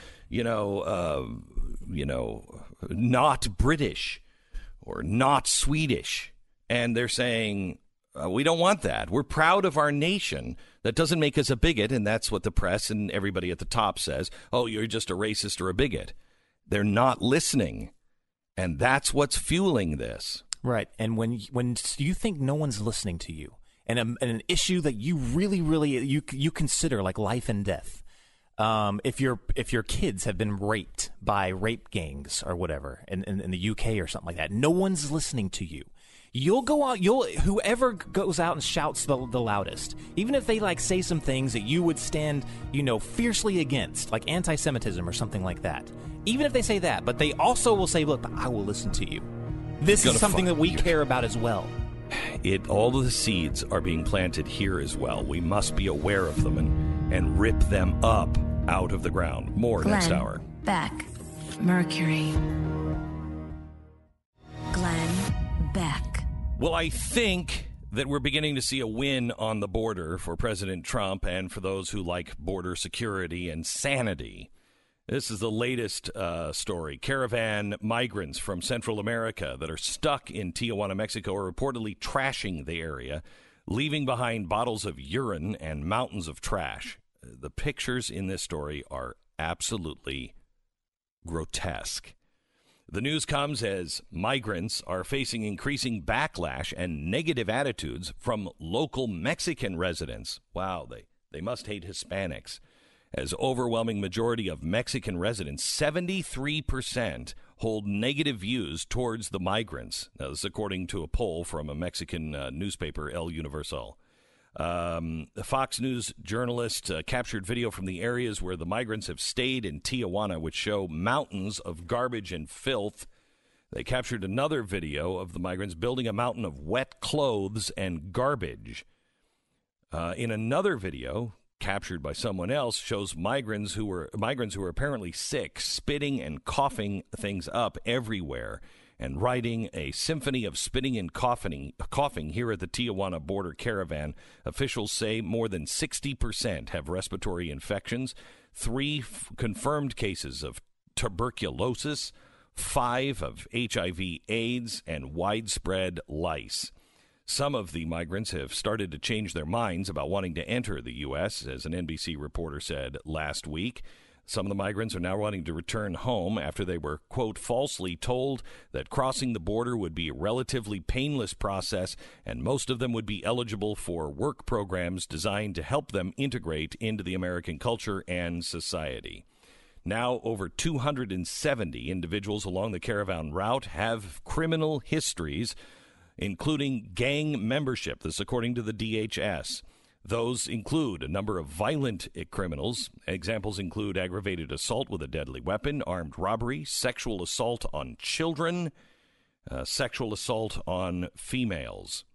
not British or not Swedish. And they're saying, we don't want that. We're proud of our nation. That doesn't make us a bigot. And that's what the press and everybody at the top says. Oh, you're just a racist or a bigot. They're not listening. And that's what's fueling this. Right. And when you think no one's listening to you, and an issue that you really, really you consider like life and death. If your kids have been raped by rape gangs or whatever in the UK or something like that, no one's listening to you. You'll go out. Whoever goes out and shouts the loudest, even if they like say some things that you would stand, fiercely against, like anti-Semitism or something like that. Even if they say that, but they also will say, "Look, I will listen to you." This is something that we care about as well. all of the seeds are being planted here as well. We must be aware of them and rip them up out of the ground. More Glenn next hour. Beck, Mercury. Glenn Beck. Well, I think that we're beginning to see a win on the border for President Trump and for those who like border security and sanity. This is the latest story. Caravan migrants from Central America that are stuck in Tijuana, Mexico, are reportedly trashing the area, leaving behind bottles of urine and mountains of trash. The pictures in this story are absolutely grotesque. The news comes as migrants are facing increasing backlash and negative attitudes from local Mexican residents. Wow, they must hate Hispanics. As overwhelming majority of Mexican residents, 73%, hold negative views towards the migrants. Now, this is according to a poll from a Mexican newspaper, El Universal. The Fox News journalist captured video from the areas where the migrants have stayed in Tijuana, which show mountains of garbage and filth. They captured another video of the migrants building a mountain of wet clothes and garbage. In another video captured by someone else, shows migrants who were apparently sick, spitting and coughing things up everywhere, and writing a symphony of spitting and coughing here at the Tijuana border caravan. Officials say more than 60% have respiratory infections, 3 confirmed cases of tuberculosis, 5 of HIV/AIDS, and widespread lice. Some of the migrants have started to change their minds about wanting to enter the U.S., as an NBC reporter said last week. Some of the migrants are now wanting to return home after they were, quote, falsely told that crossing the border would be a relatively painless process and most of them would be eligible for work programs designed to help them integrate into the American culture and society. Now, over 270 individuals along the caravan route have criminal histories, including gang membership. This according to the DHS. Those include a number of violent criminals. Examples include aggravated assault with a deadly weapon, armed robbery, sexual assault on children, sexual assault on females.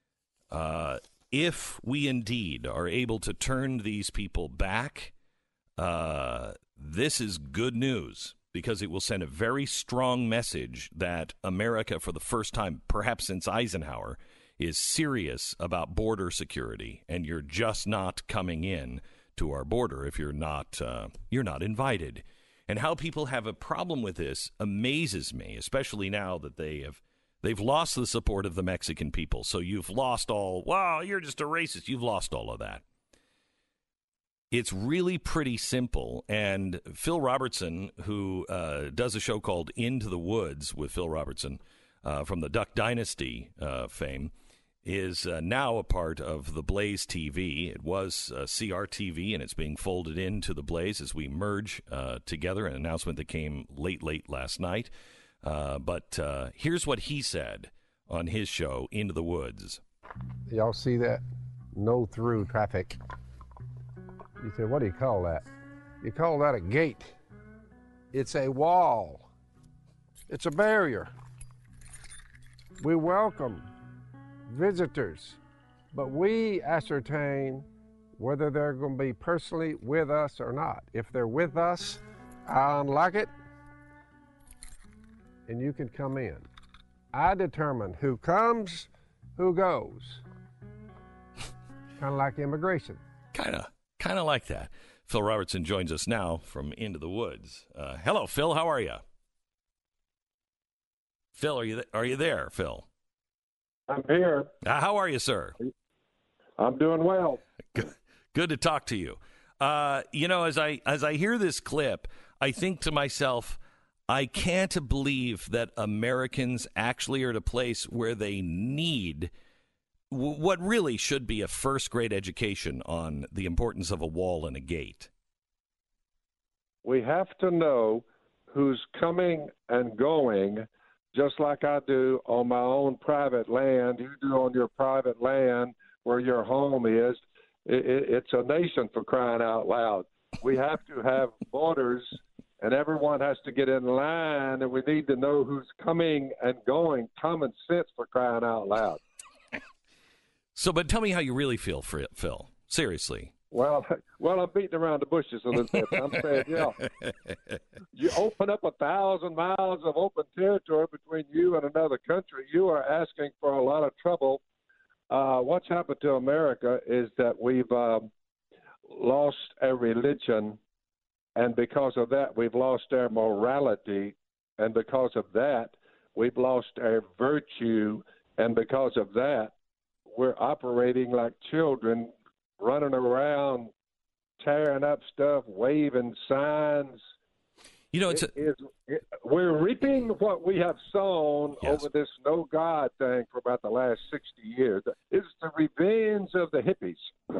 If we indeed are able to turn these people back, this is good news, because it will send a very strong message that America, for the first time, perhaps since Eisenhower, is serious about border security, and you're just not coming in to our border if you're not invited. And how people have a problem with this amazes me, especially now that they've lost the support of the Mexican people. So you've lost all, wow, you're just a racist. You've lost all of that. It's really pretty simple, and Phil Robertson, who does a show called Into the Woods with Phil Robertson from the Duck Dynasty fame, is now a part of the Blaze TV. It was CRTV, and it's being folded into the Blaze as we merge together, an announcement that came late last night. But here's what he said on his show, Into the Woods. Y'all see that? No through traffic. You say, what do you call that? You call that a gate. It's a wall. It's a barrier. We welcome visitors, but we ascertain whether they're going to be personally with us or not. If they're with us, I unlock it, and you can come in. I determine who comes, who goes. Kind of like immigration. Kind of like that. Phil Robertson joins us now from Into the Woods. Hello, Phil. How are you? Phil, are you there, Phil? I'm here. How are you, sir? I'm doing well. Good to talk to you. As I hear this clip, I think to myself, I can't believe that Americans actually are at a place where they need what really should be a first-grade education on the importance of a wall and a gate. We have to know who's coming and going, just like I do on my own private land. You do on your private land where your home is. It's a nation, for crying out loud. We have to have borders, and everyone has to get in line, and we need to know who's coming and going. Common sense, for crying out loud. So, but tell me how you really feel, Phil. Seriously. Well, I'm beating around the bushes a little bit. I'm saying, you open up 1,000 miles of open territory between you and another country. You are asking for a lot of trouble. What's happened to America is that we've lost our religion, and because of that, we've lost our morality, and because of that, we've lost our virtue, and because of that, we're operating like children, running around, tearing up stuff, waving signs. You know, we're reaping what we have sown Yes. over this no God thing for about the last 60 years. It's the revenge of the hippies.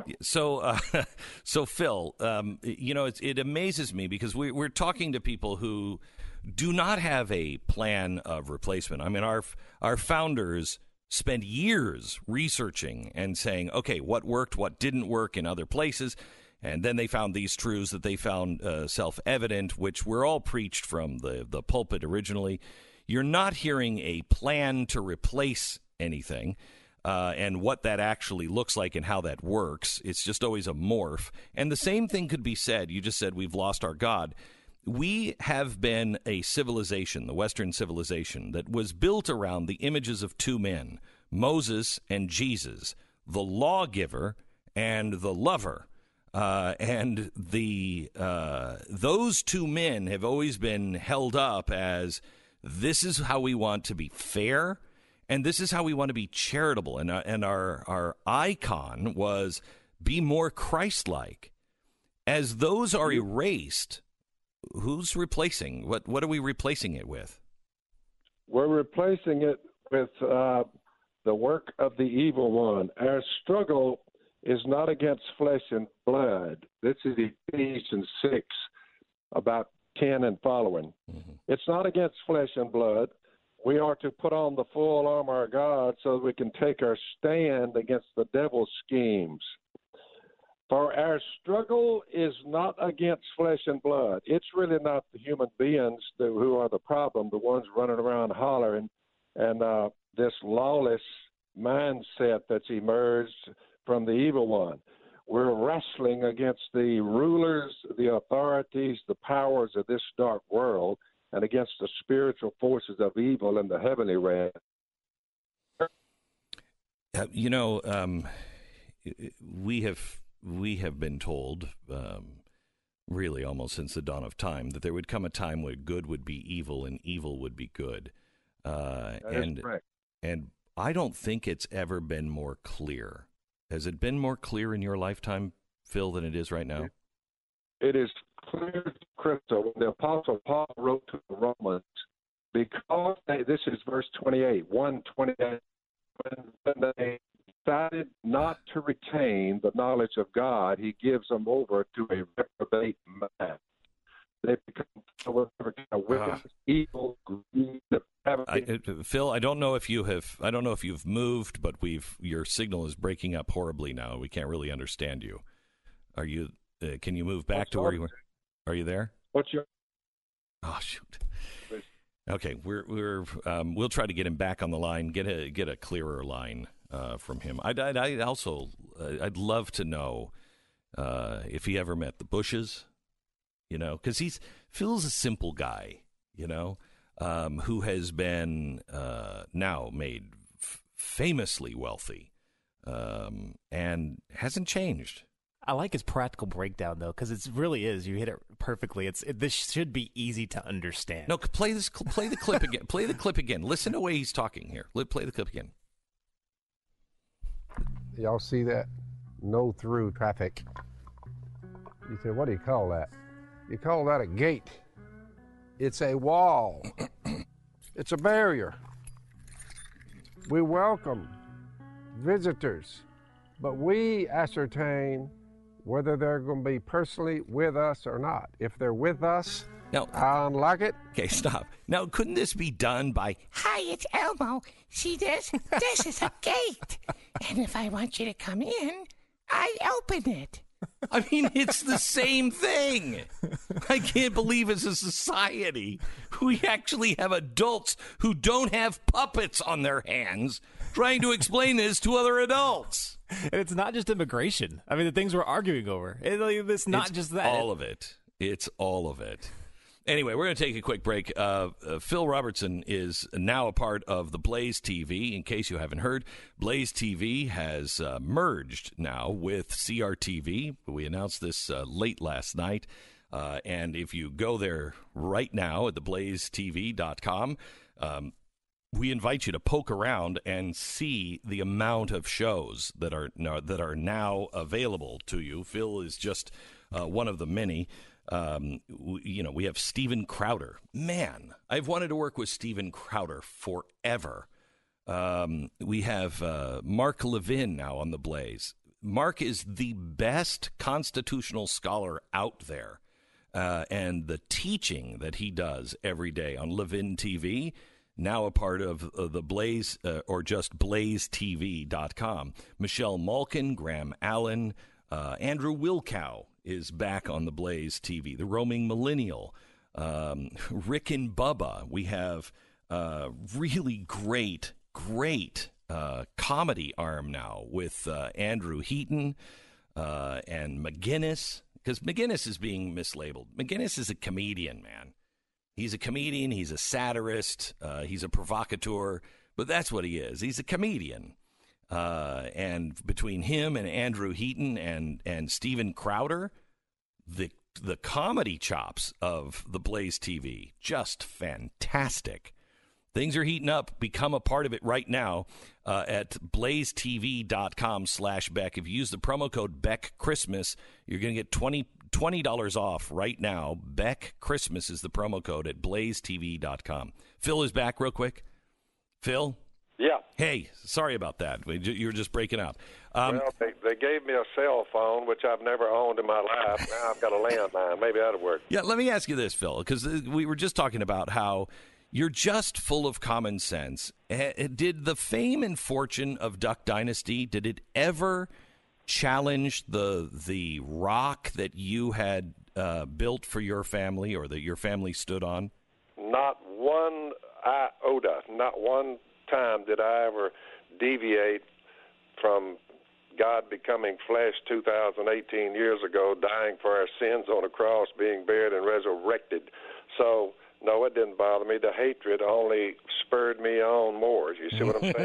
So Phil, it amazes me because we're talking to people who do not have a plan of replacement. I mean, our founders spent years researching and saying, okay, what worked, what didn't work in other places. And then they found these truths that they found self-evident, which were all preached from the pulpit originally. You're not hearing a plan to replace anything and what that actually looks like and how that works. It's just always a morph. And the same thing could be said. You just said we've lost our God. We have been a civilization, the Western civilization, that was built around the images of two men, Moses and Jesus, the lawgiver and the lover. And those two men have always been held up as this is how we want to be fair, and this is how we want to be charitable. And our icon was be more Christ-like. As those are erased, who's replacing? What are we replacing it with? We're replacing it with the work of the evil one. Our struggle is not against flesh and blood. This is Ephesians 6, about 10 and following. Mm-hmm. It's not against flesh and blood. We are to put on the full armor of God so that we can take our stand against the devil's schemes. For our struggle is not against flesh and blood. It's really not the human beings who are the problem, the ones running around hollering, and this lawless mindset that's emerged from the evil one. We're wrestling against the rulers, the authorities, the powers of this dark world, and against the spiritual forces of evil in the heavenly realm. We have been told, really almost since the dawn of time, that there would come a time where good would be evil and evil would be good. That is correct. And I don't think it's ever been more clear. Has it been more clear in your lifetime, Phil, than it is right now? It is clear as crystal. When the Apostle Paul wrote to the Romans, because this is verse 28, 1:28, when they decided not to retain the knowledge of God, he gives them over to a reprobate mind. They become wicked, evil, greed, Phil, I don't know if you've moved, but your signal is breaking up horribly now. We can't really understand you. Are you? Can you move back to where you were? Are you there? What's your? Oh shoot. Okay, we'll try to get him back on the line. Get a clearer line from him. I'd love to know if he ever met the Bushes. Because Phil's a simple guy. Who has been now made famously wealthy and hasn't changed. I like his practical breakdown, though, because it really is. You hit it perfectly. This should be easy to understand. No, play the clip again. Play the clip again. Listen to the way he's talking here. Play the clip again. Y'all see that? No through traffic. You say, what do you call that? You call that a gate. It's a wall. It's a barrier. We welcome visitors, but we ascertain whether they're going to be personally with us or not. If they're with us, now, I unlock it. Okay, stop. Now, couldn't this be done by, hi, it's Elmo. See this? This is a gate. And if I want you to come in, I open it. I mean, it's the same thing. I can't believe as a society we actually have adults who don't have puppets on their hands trying to explain this to other adults. And it's not just immigration. I mean, the things we're arguing over. It's not just that. All of it. It's all of it. Anyway, we're going to take a quick break. Phil Robertson is now a part of the Blaze TV. In case you haven't heard, Blaze TV has merged now with CRTV. We announced this late last night. And if you go there right now at theblazetv.com, we invite you to poke around and see the amount of shows that are now available to you. Phil is just one of the many. We have Steven Crowder. Man, I've wanted to work with Steven Crowder forever. We have Mark Levin now on the Blaze. Mark is the best constitutional scholar out there. And the teaching that he does every day on Levin TV, now a part of the Blaze, or just blazetv.com. Michelle Malkin, Graham Allen, Andrew Wilkow is back on the Blaze TV. The Roaming Millennial, Rick and Bubba. We have really great comedy arm now with Andrew Heaton and McGinnis, because McGinnis is being mislabeled. McGinnis is a comedian, man. He's a comedian. He's a satirist. He's a provocateur. But that's what he is. He's a comedian. And between him and Andrew Heaton and Steven Crowder, the comedy chops of the Blaze TV, just fantastic. Things are heating up. Become a part of it right now at blazetv.com/Beck. If you use the promo code BeckChristmas, you're going to get $20 off right now. Beck Christmas is the promo code at blazetv.com. Phil is back real quick. Phil? Yeah. Hey, sorry about that. You were just breaking up. Well, they gave me a cell phone, which I've never owned in my life. Now I've got a landline. Maybe that'll work. Yeah, let me ask you this, Phil, because we were just talking about how you're just full of common sense. Did the fame and fortune of Duck Dynasty, did it ever challenge the rock that you had built for your family, or that your family stood on? Not one iota, not one time did I ever deviate from God becoming flesh 2,018 years ago, dying for our sins on a cross, being buried and resurrected. So, no, it didn't bother me. The hatred only spurred me on more. You see what I'm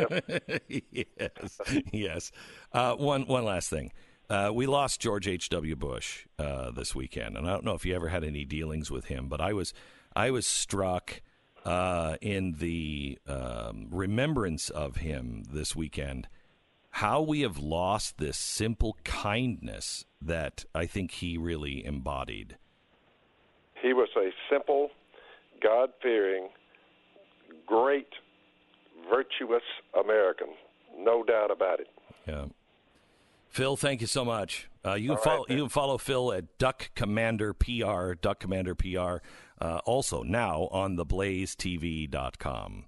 saying? Yes. One last thing. We lost George H.W. Bush this weekend, and I don't know if you ever had any dealings with him, but I was struck in the remembrance of him this weekend, how we have lost this simple kindness that I think he really embodied. He was a simple, God-fearing, great, virtuous American. No doubt about it. Yeah. Phil, thank you so much. You can follow Phil at Duck Commander PR, Duck Commander PR, also now on theblazetv.com.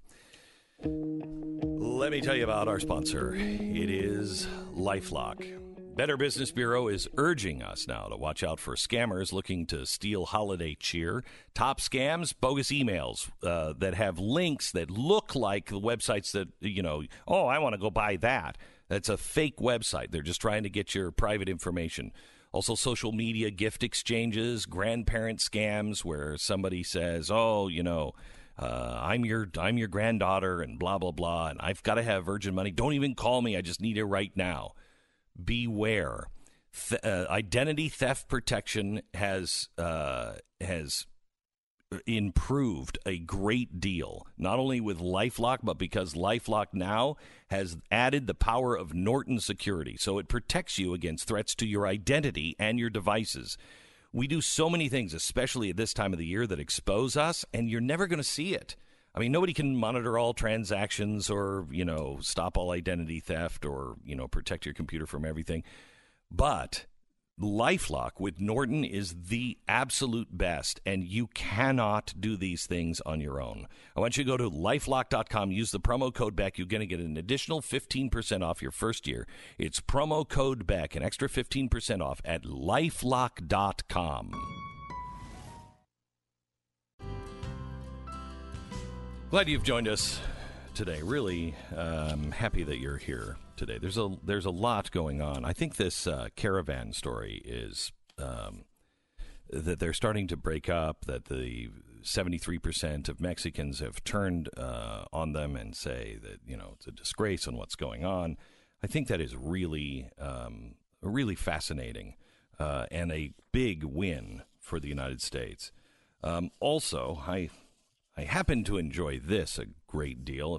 Let me tell you about our sponsor. It is LifeLock. Better Business Bureau is urging us now to watch out for scammers looking to steal holiday cheer. Top scams, bogus emails that have links that look like the websites that, I want to go buy that. That's a fake website. They're just trying to get your private information. Also, social media gift exchanges, grandparent scams where somebody says, I'm your granddaughter and blah, blah, blah, and I've got to have Virgin money. Don't even call me. I just need it right now. Beware. Identity theft protection has improved a great deal, not only with LifeLock, but because LifeLock now has added the power of Norton Security, so it protects you against threats to your identity and your devices. We do so many things, especially at this time of the year, that expose us, and you're never going to see it. I mean, nobody can monitor all transactions or, stop all identity theft or, protect your computer from everything. But LifeLock with Norton is the absolute best, and you cannot do these things on your own. I want you to go to LifeLock.com, use the promo code BECK. You're going to get an additional 15% off your first year. It's promo code BECK, an extra 15% off at LifeLock.com. Glad you've joined us today. Really happy that you're here today. There's a lot going on. I think this caravan story is that they're starting to break up, that the 73% of Mexicans have turned on them and say that, it's a disgrace on what's going on. I think that is really, really fascinating and a big win for the United States. Also, I happen to enjoy this a great deal.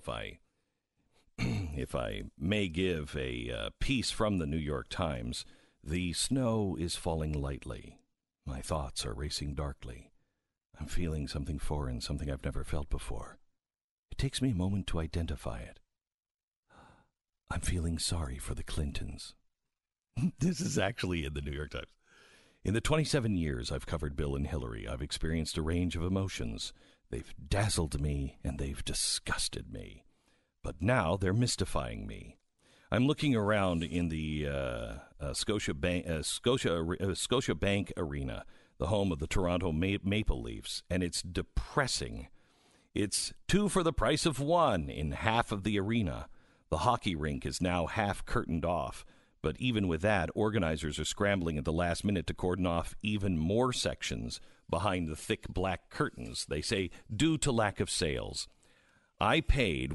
If I may give a piece from the New York Times, the snow is falling lightly. My thoughts are racing darkly. I'm feeling something foreign, something I've never felt before. It takes me a moment to identify it. I'm feeling sorry for the Clintons. This is actually in the New York Times. In the 27 years I've covered Bill and Hillary, I've experienced a range of emotions. They've dazzled me and they've disgusted me. But now they're mystifying me. I'm looking around in the Scotia Bank Arena, the home of the Toronto Maple Leafs, and it's depressing. It's 2 for the price of 1 in half of the arena. The hockey rink is now half curtained off, but even with that, organizers are scrambling at the last minute to cordon off even more sections behind the thick black curtains, they say, due to lack of sales. I paid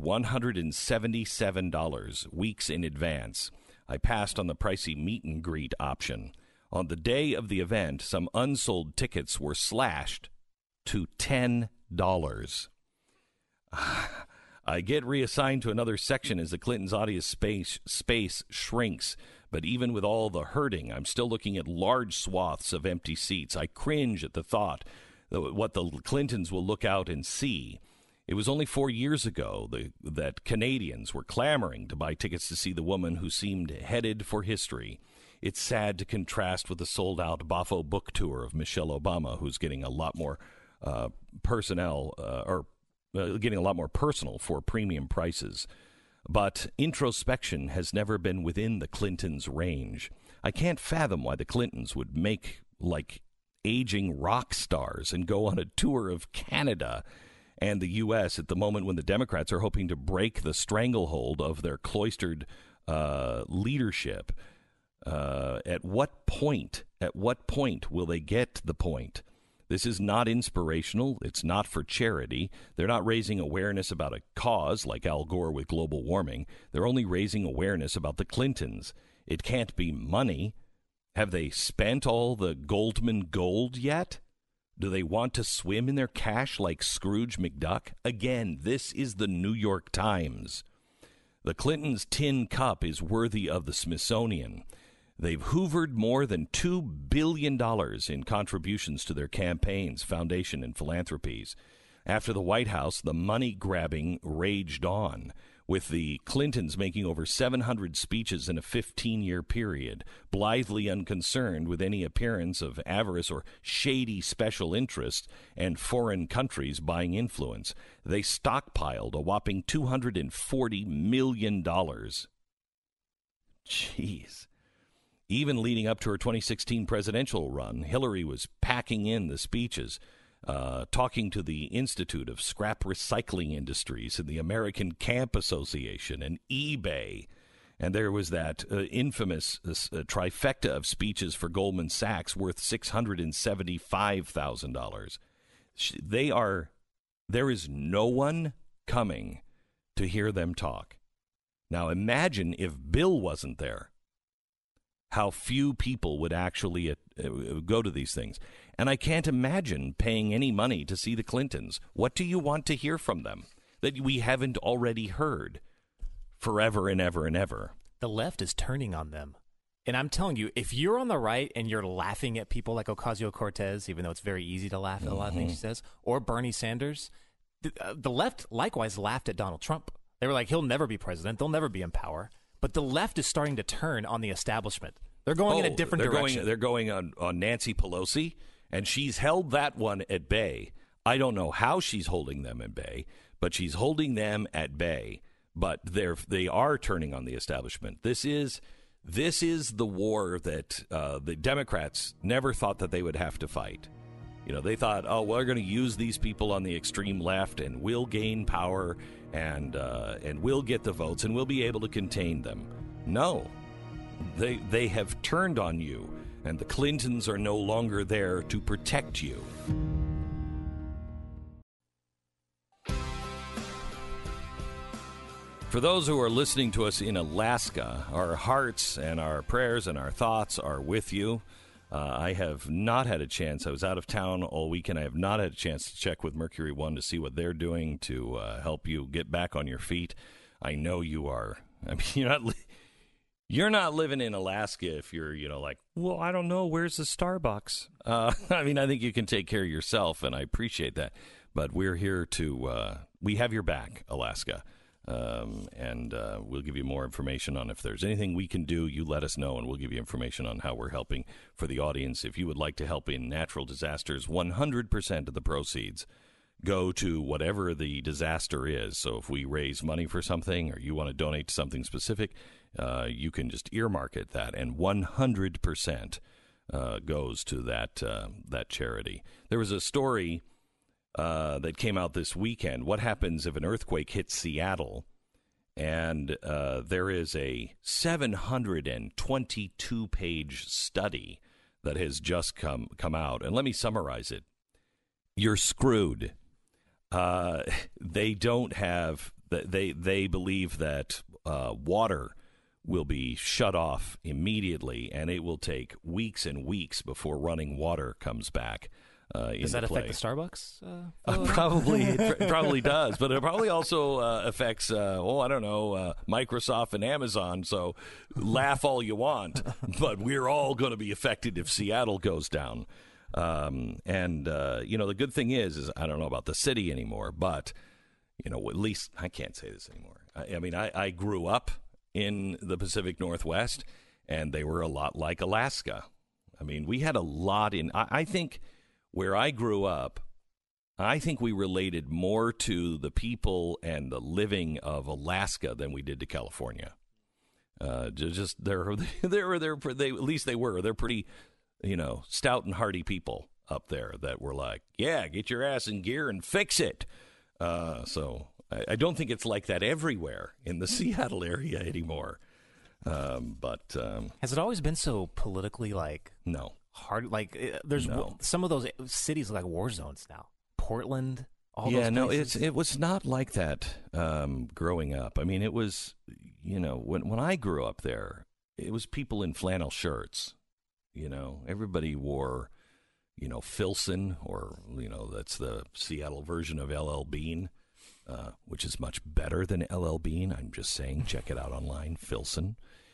$177 weeks in advance. I passed on the pricey meet and greet option. On the day of the event, some unsold tickets were slashed to $10. I get reassigned to another section as the Clintons' audience space shrinks. But even with all the hurting, I'm still looking at large swaths of empty seats. I cringe at the thought that what the Clintons will look out and see. It was only 4 years ago that Canadians were clamoring to buy tickets to see the woman who seemed headed for history. It's sad to contrast with the sold-out Bafo book tour of Michelle Obama, who's getting a lot more getting a lot more personal for premium prices. But introspection has never been within the Clintons' range. I can't fathom why the Clintons would make like aging rock stars and go on a tour of Canada and the U.S. at the moment when the Democrats are hoping to break the stranglehold of their cloistered leadership. At what point will they get the point? This is not inspirational. It's not for charity. They're not raising awareness about a cause like Al Gore with global warming. They're only raising awareness about the Clintons. It can't be money. Have they spent all the Goldman gold yet? Do they want to swim in their cash like Scrooge McDuck? Again, this is the New York Times. The Clintons' tin cup is worthy of the Smithsonian. They've hoovered more than $2 billion in contributions to their campaigns, foundation, and philanthropies. After the White House, the money-grabbing raged on, with the Clintons making over 700 speeches in a 15-year period, blithely unconcerned with any appearance of avarice or shady special interests and foreign countries buying influence. They stockpiled a whopping $240 million. Jeez. Even leading up to her 2016 presidential run, Hillary was packing in the speeches, talking to the Institute of Scrap Recycling Industries and the American Camp Association and eBay. And there was that infamous trifecta of speeches for Goldman Sachs worth $675,000. There is no one coming to hear them talk. Now imagine if Bill wasn't there. How few people would actually go to these things. And I can't imagine paying any money to see the Clintons. What do you want to hear from them that we haven't already heard forever and ever and ever? The left is turning on them. And I'm telling you, if you're on the right and you're laughing at people like Ocasio-Cortez, even though it's very easy to laugh at a lot of things she says, or Bernie Sanders, the left likewise laughed at Donald Trump. They were like, he'll never be president. They'll never be in power. But the left is starting to turn on the establishment. They're going in a different direction. They're going on Nancy Pelosi, and she's held that one at bay. I don't know how she's holding them at bay, but she's holding them at bay. But they are turning on the establishment. This is the war that the Democrats never thought that they would have to fight. They thought, oh, we're going to use these people on the extreme left, and we'll gain power, and we'll get the votes, and we'll be able to contain them. No, they have turned on you, and the Clintons are no longer there to protect you. For those who are listening to us in Alaska, our hearts and our prayers and our thoughts are with you. I have not had a chance. I was out of town all weekend. I have not had a chance to check with Mercury One to see what they're doing to help you get back on your feet. I know you are. I mean, you're not living in Alaska if you're, like, well, I don't know. Where's the Starbucks? I mean, I think you can take care of yourself, and I appreciate that. But we're here to we have your back, Alaska. And we'll give you more information on if there's anything we can do. You let us know, and we'll give you information on how we're helping for the audience. If you would like to help in natural disasters, 100% of the proceeds go to whatever the disaster is. So if we raise money for something or you want to donate to something specific, you can just earmark it that, and 100% goes to that charity. There was a story that came out this weekend. What happens if an earthquake hits Seattle? And there is a 722-page study that has just come out. And let me summarize it. You're screwed. They don't have. They believe that water will be shut off immediately, and it will take weeks and weeks before running water comes back. Does that affect the Starbucks? Probably, it probably does, but it probably also affects, Microsoft and Amazon. So laugh all you want, but we're all going to be affected if Seattle goes down. The good thing is I don't know about the city anymore, but at least I can't say this anymore. I grew up in the Pacific Northwest, and they were a lot like Alaska. I mean, we had a lot in. I think. Where I grew up, I think we related more to the people and the living of Alaska than we did to California. At least they were. They're pretty, stout and hardy people up there that were like, yeah, get your ass in gear and fix it. So I don't think it's like that everywhere in the Seattle area anymore. But has it always been so politically no? Hard, there's some of those cities like war zones now. Portland, all those places. It was not like that growing up. I mean, it was, when I grew up there, it was people in flannel shirts. Everybody wore, Filson, or that's the Seattle version of LL Bean, which is much better than LL Bean. I'm just saying, check it out online, Filson.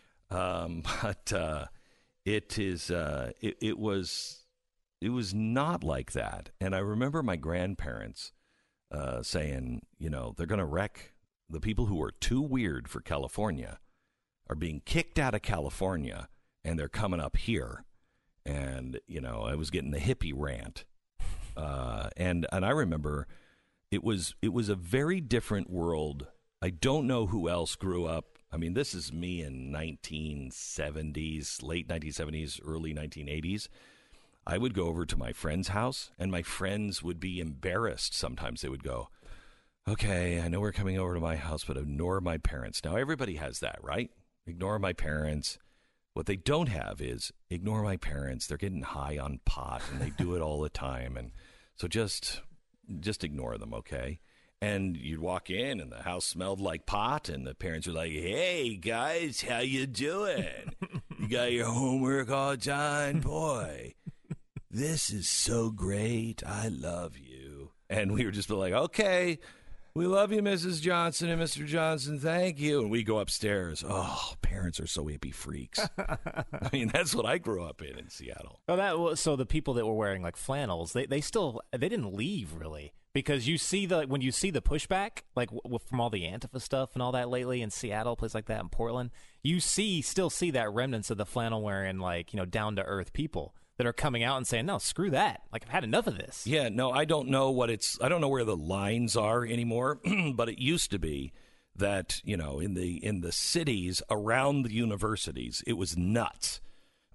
It is. It was not like that, and I remember my grandparents saying, they're going to wreck the people who are too weird for California, are being kicked out of California, and they're coming up here. And I was getting the hippie rant, and I remember it was a very different world. I don't know who else grew up. I mean, this is me in 1970s, late 1970s, early 1980s. I would go over to my friend's house, and my friends would be embarrassed. Sometimes they would go, okay, I know we're coming over to my house, but ignore my parents. Now, everybody has that, right? Ignore my parents. What they don't have is ignore my parents. They're getting high on pot, and they do it all the time. And so just ignore them, okay? And you'd walk in, and the house smelled like pot, and the parents were like, hey, guys, how you doing? You got your homework all done? Boy, this is so great. I love you. And we were just like, okay, we love you, Mrs. Johnson and Mr. Johnson. Thank you. And we go upstairs. Oh, parents are so hippie freaks. I mean, that's what I grew up in Seattle. Well, so the people that were wearing flannels, they didn't leave really. Because when you see the pushback, from all the Antifa stuff and all that lately in Seattle, places like that, in Portland, you still see that remnants of the flannel wearing, down to earth people that are coming out and saying, no, screw that. I've had enough of this. Yeah, no, I don't know where the lines are anymore, but it used to be that, in the cities around the universities, it was nuts.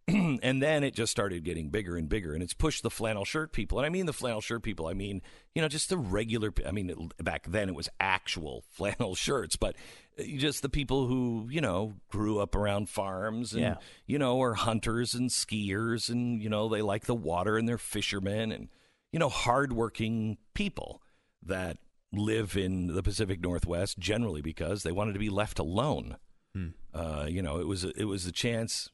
And then it just started getting bigger and bigger, and it's pushed the flannel shirt people. And I mean the flannel shirt people, I mean, just the regular, back then it was actual flannel shirts, but just the people who, grew up around farms and, are hunters and skiers and, they like the water and they're fishermen and, hardworking people that live in the Pacific Northwest generally because they wanted to be left alone. It was a chance,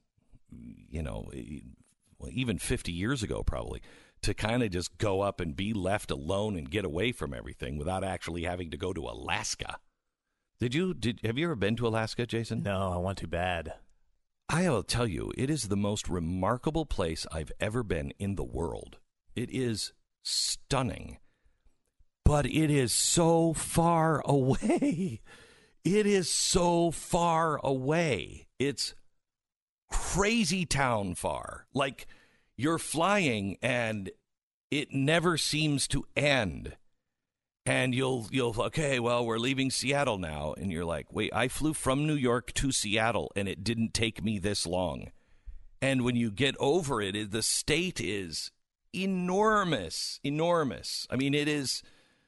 even 50 years ago probably, to kind of just go up and be left alone and get away from everything without actually having to go to Alaska. Have you ever been to Alaska, Jason? No, I want to bad. I'll tell you, it is the most remarkable place I've ever been in the world. It is stunning, but it is so far away. It is so far away. It's crazy town far. Like, you're flying and it never seems to end. And you'll okay, well, we're leaving Seattle now. And you're like, wait, I flew from New York to Seattle and it didn't take me this long. And when you get over it, the state is enormous. I mean, it's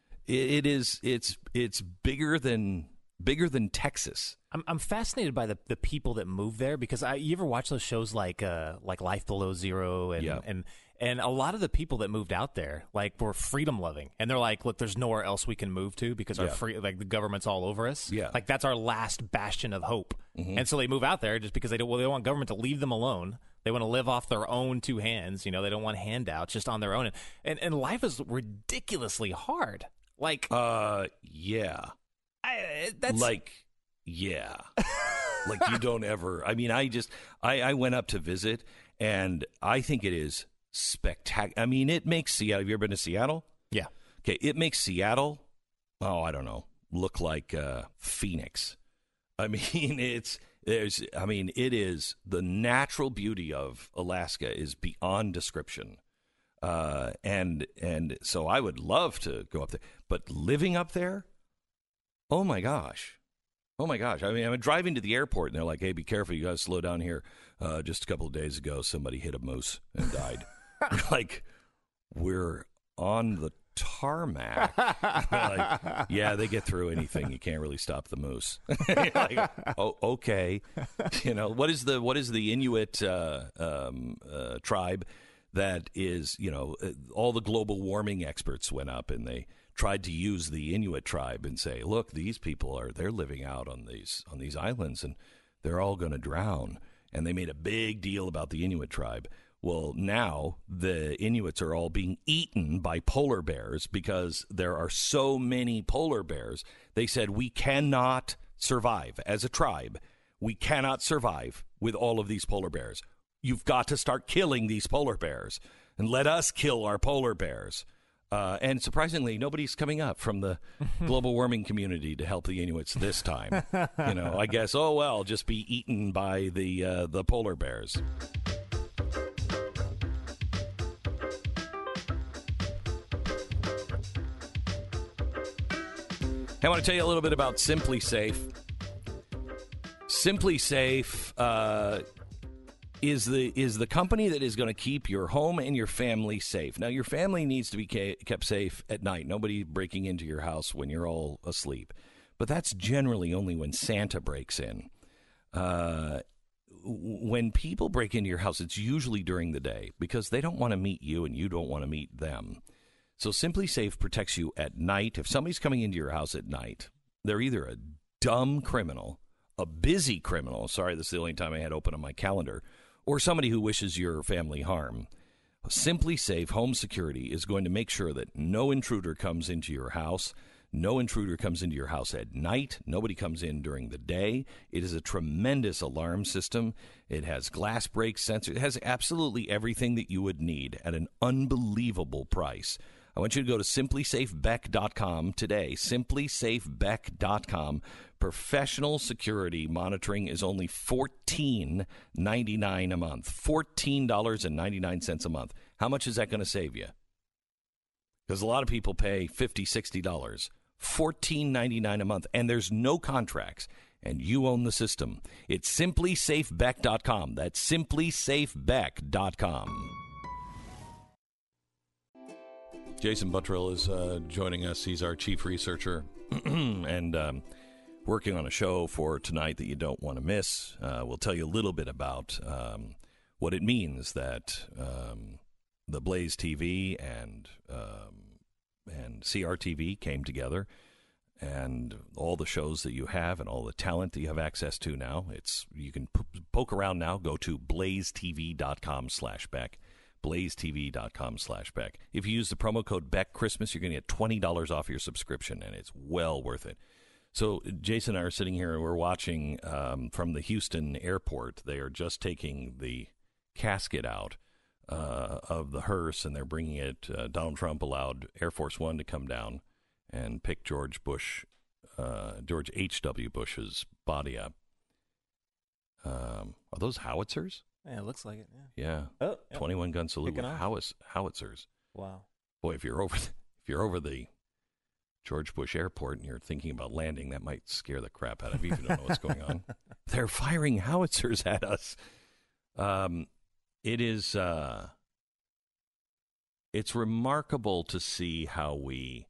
bigger than Texas. I'm fascinated by the people that move there because you ever watch those shows like Life Below Zero and a lot of the people that moved out there were freedom loving and they're like, look, there's nowhere else we can move to because our the government's all over us. Yeah, that's our last bastion of hope. Mm-hmm. And so they move out there just because they want government to leave them alone. They want to live off their own two hands. They don't want handouts, just on their own. And life is ridiculously hard. Yeah. You don't ever. I mean, I went up to visit, and I think it is spectacular. I mean, it makes Seattle. Have you ever been to Seattle? Yeah. Okay, it makes Seattle, I don't know, look like Phoenix. I mean, it is the natural beauty of Alaska is beyond description. And so I would love to go up there, but living up there, oh my gosh. I mean, I'm driving to the airport and they're like, hey, be careful. You got to slow down here. Just a couple of days ago, somebody hit a moose and died. Like, we're on the tarmac. Yeah, they get through anything. You can't really stop the moose. Like, oh, okay. What is the Inuit tribe that is, all the global warming experts went up and they tried to use the Inuit tribe and say, look, these people they're living out on these islands and they're all going to drown. And they made a big deal about the Inuit tribe. Well, now the Inuits are all being eaten by polar bears because there are so many polar bears. They said, we cannot survive as a tribe. We cannot survive with all of these polar bears. You've got to start killing these polar bears and let us kill our polar bears. And surprisingly, nobody's coming up from the global warming community to help the Inuits this time. I guess, just be eaten by the polar bears. I want to tell you a little bit about Simply Safe. Simply Safe is the company that is going to keep your home and your family safe. Now, your family needs to be kept safe at night. Nobody breaking into your house when you're all asleep. But that's generally only when Santa breaks in. When people break into your house, it's usually during the day because they don't want to meet you and you don't want to meet them. So Simply Safe protects you at night. If somebody's coming into your house at night, they're either a dumb criminal, a busy criminal, sorry, this is the only time I had open on my calendar, or somebody who wishes your family harm. Simply Safe Home Security is going to make sure that no intruder comes into your house. No intruder comes into your house at night. Nobody comes in during the day. It is a tremendous alarm system. It has glass break sensors. It has absolutely everything that you would need at an unbelievable price. I want you to go to simplysafebeck.com today. Simplysafebeck.com. Professional security monitoring is only $14.99 a month. $14.99 a month. How much is that going to save you? Because a lot of people pay $50, $60. $14.99 a month, and there's no contracts. and you own the system. It's simplysafebeck.com. That's simplysafebeck.com. Jason Buttrill is joining us. He's our chief researcher and working on a show for tonight that you don't want to miss. We'll tell you a little bit about what it means that the Blaze TV and CRTV came together, and all the shows that you have and all the talent that you have access to now. You can poke around now. Go to blazetv.com/Beck. blazetv.com/Beck. If you use the promo code Beck Christmas, you're going to get $20 off your subscription, and it's well worth it. So Jason and I are sitting here, and we're watching from the Houston airport. They are just taking the casket out of the hearse, and they're bringing it. Donald Trump allowed Air Force One to come down and pick George H.W. Bush's body up. Are those howitzers? Yeah, it looks like it. Yeah. Oh, yep. 21-gun salute with howitzers. Wow. Boy, if you're over the George Bush Airport and you're thinking about landing, that might scare the crap out of you if you don't know what's going on. They're firing howitzers at us. It's remarkable to see how we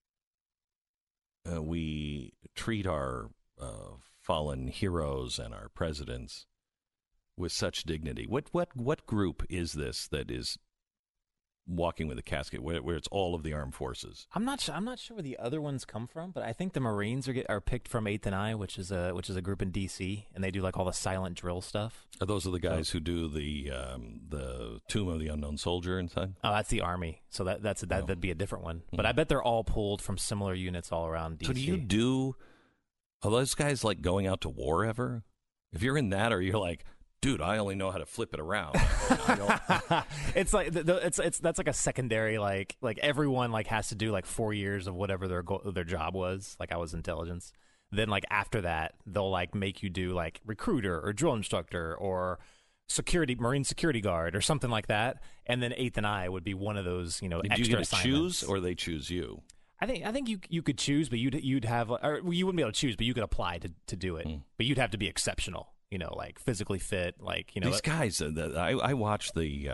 treat our fallen heroes and our presidents with such dignity. What group is this that is walking with a casket where it's all of the armed forces? I'm not sure where the other ones come from, but I think the Marines are picked from 8th and I, which is a group in D.C., and they do like all the silent drill stuff. Those are the guys who do the Tomb of the Unknown Soldier inside? Oh, that's the Army. So that'd be a different one. But I bet they're all pulled from similar units all around D.C. So are those guys like going out to war ever? If you're in that, or you're like, dude, I only know how to flip it around. It's like that's like a secondary like everyone like has to do like 4 years of whatever their job was. Like I was intelligence. Then like after that, they'll like make you do like recruiter or drill instructor or Marine security guard or something like that. And then 8th and I would be one of those, extra assignments. Do you get to choose, or they choose you? I think you could choose, but you'd have, or you wouldn't be able to choose, but you could apply to do it. But you'd have to be exceptional. Like physically fit, These guys. I watched the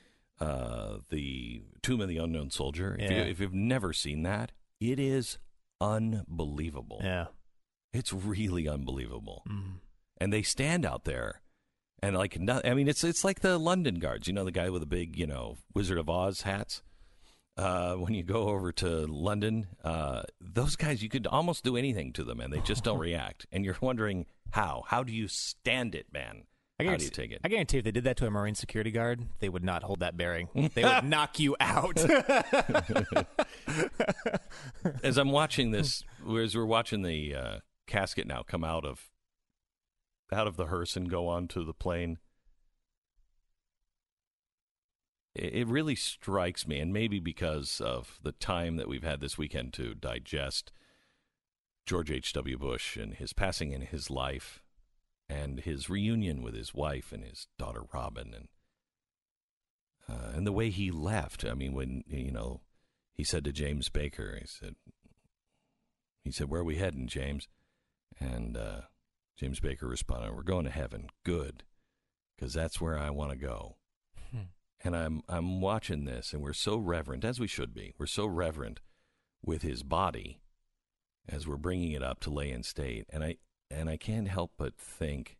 Tomb of the Unknown Soldier. If you've never seen that, it is unbelievable. Yeah, it's really unbelievable. And they stand out there, and it's like the London Guards. The guy with the big, Wizard of Oz hats. When you go over to London, those guys, you could almost do anything to them, and they just don't react. And you're wondering how? How do you stand it, man? How do you take it? I guarantee if they did that to a Marine security guard, they would not hold that bearing. They would knock you out. As I'm watching this, as we're watching the casket now come out of the hearse and go onto the plane, it really strikes me, and maybe because of the time that we've had this weekend to digest George H.W. Bush and his passing in his life and his reunion with his wife and his daughter Robin, and the way he left. I mean, when he said to James Baker, he said, "Where are we heading, James?" And James Baker responded, "We're going to heaven." Good, because that's where I want to go. And I'm watching this, and we're so reverent, as we should be. We're so reverent with his body as we're bringing it up to lay in state. And I can't help but think,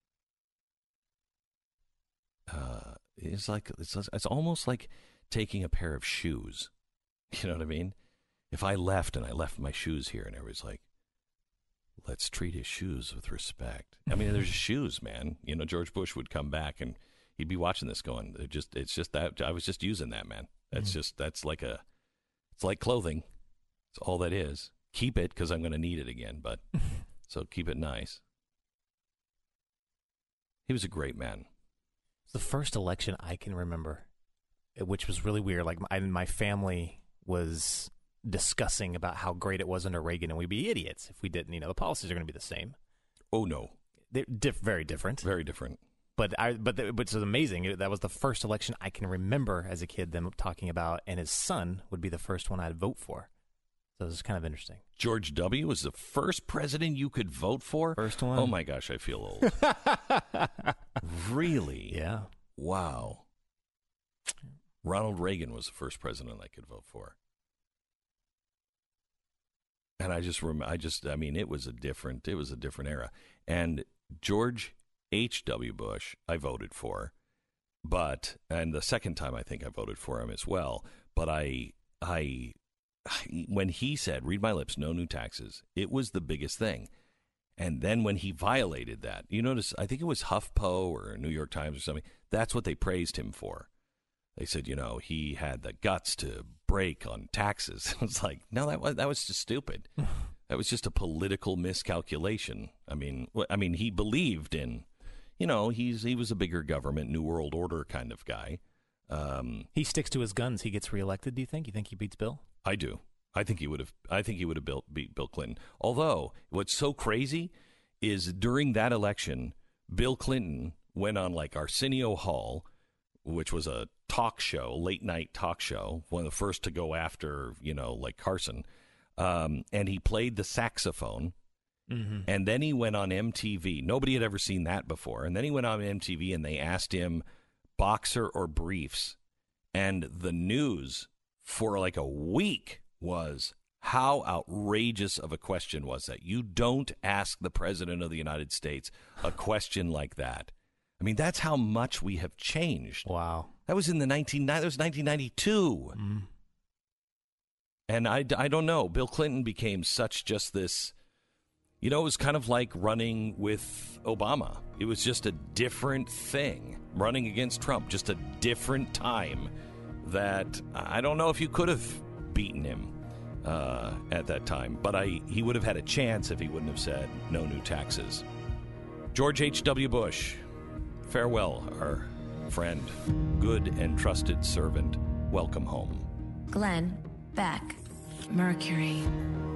it's almost like taking a pair of shoes. You know what I mean? If I left my shoes here, and everybody's like, let's treat his shoes with respect. I mean, there's shoes, man. George Bush would come back and he'd be watching this going, it's just that I was just using that, man. It's like clothing. It's all that is. Keep it because I'm going to need it again, but so keep it nice. He was a great man. It's the first election I can remember, which was really weird. Like my family was discussing about how great it was under Reagan, and we'd be idiots if we didn't. The policies are going to be the same. Oh no, they're very different. Very different. But it's amazing. That was the first election I can remember as a kid them talking about, and his son would be the first one I'd vote for. So it's kind of interesting. George W. was the first president you could vote for? First one. Oh, my gosh, I feel old. Really? Yeah. Wow. Ronald Reagan was the first president I could vote for. And I mean, it was a different era. And George H.W. Bush, I voted for, and the second time I think I voted for him as well. But when he said, read my lips, no new taxes, it was the biggest thing. And then when he violated that, you notice, I think it was HuffPo or New York Times or something, that's what they praised him for. They said, he had the guts to break on taxes. It's like, no, that was just stupid. That was just a political miscalculation. I mean, he believed in, he was a bigger government, New World Order kind of guy. He sticks to his guns. He gets reelected. Do you think? You think he beats Bill? I do. I think he would have beat Bill Clinton. Although what's so crazy is during that election, Bill Clinton went on like Arsenio Hall, which was a talk show, late night talk show, one of the first to go after, like Carson. And he played the saxophone. Mm-hmm. And then he went on MTV. Nobody had ever seen that before. And then he went on MTV and they asked him, boxer or briefs? And the news for like a week was, how outrageous of a question was that? You don't ask the President of the United States a question like that. I mean, that's how much we have changed. Wow. That was in that was 1992. Mm. And I don't know. Bill Clinton became such just this, it was kind of like running with Obama. It was just a different thing. Running against Trump, just a different time that I don't know if you could have beaten him at that time. But he would have had a chance if he wouldn't have said no new taxes. George H.W. Bush, farewell, our friend, good and trusted servant. Welcome home. Glenn Beck, Mercury.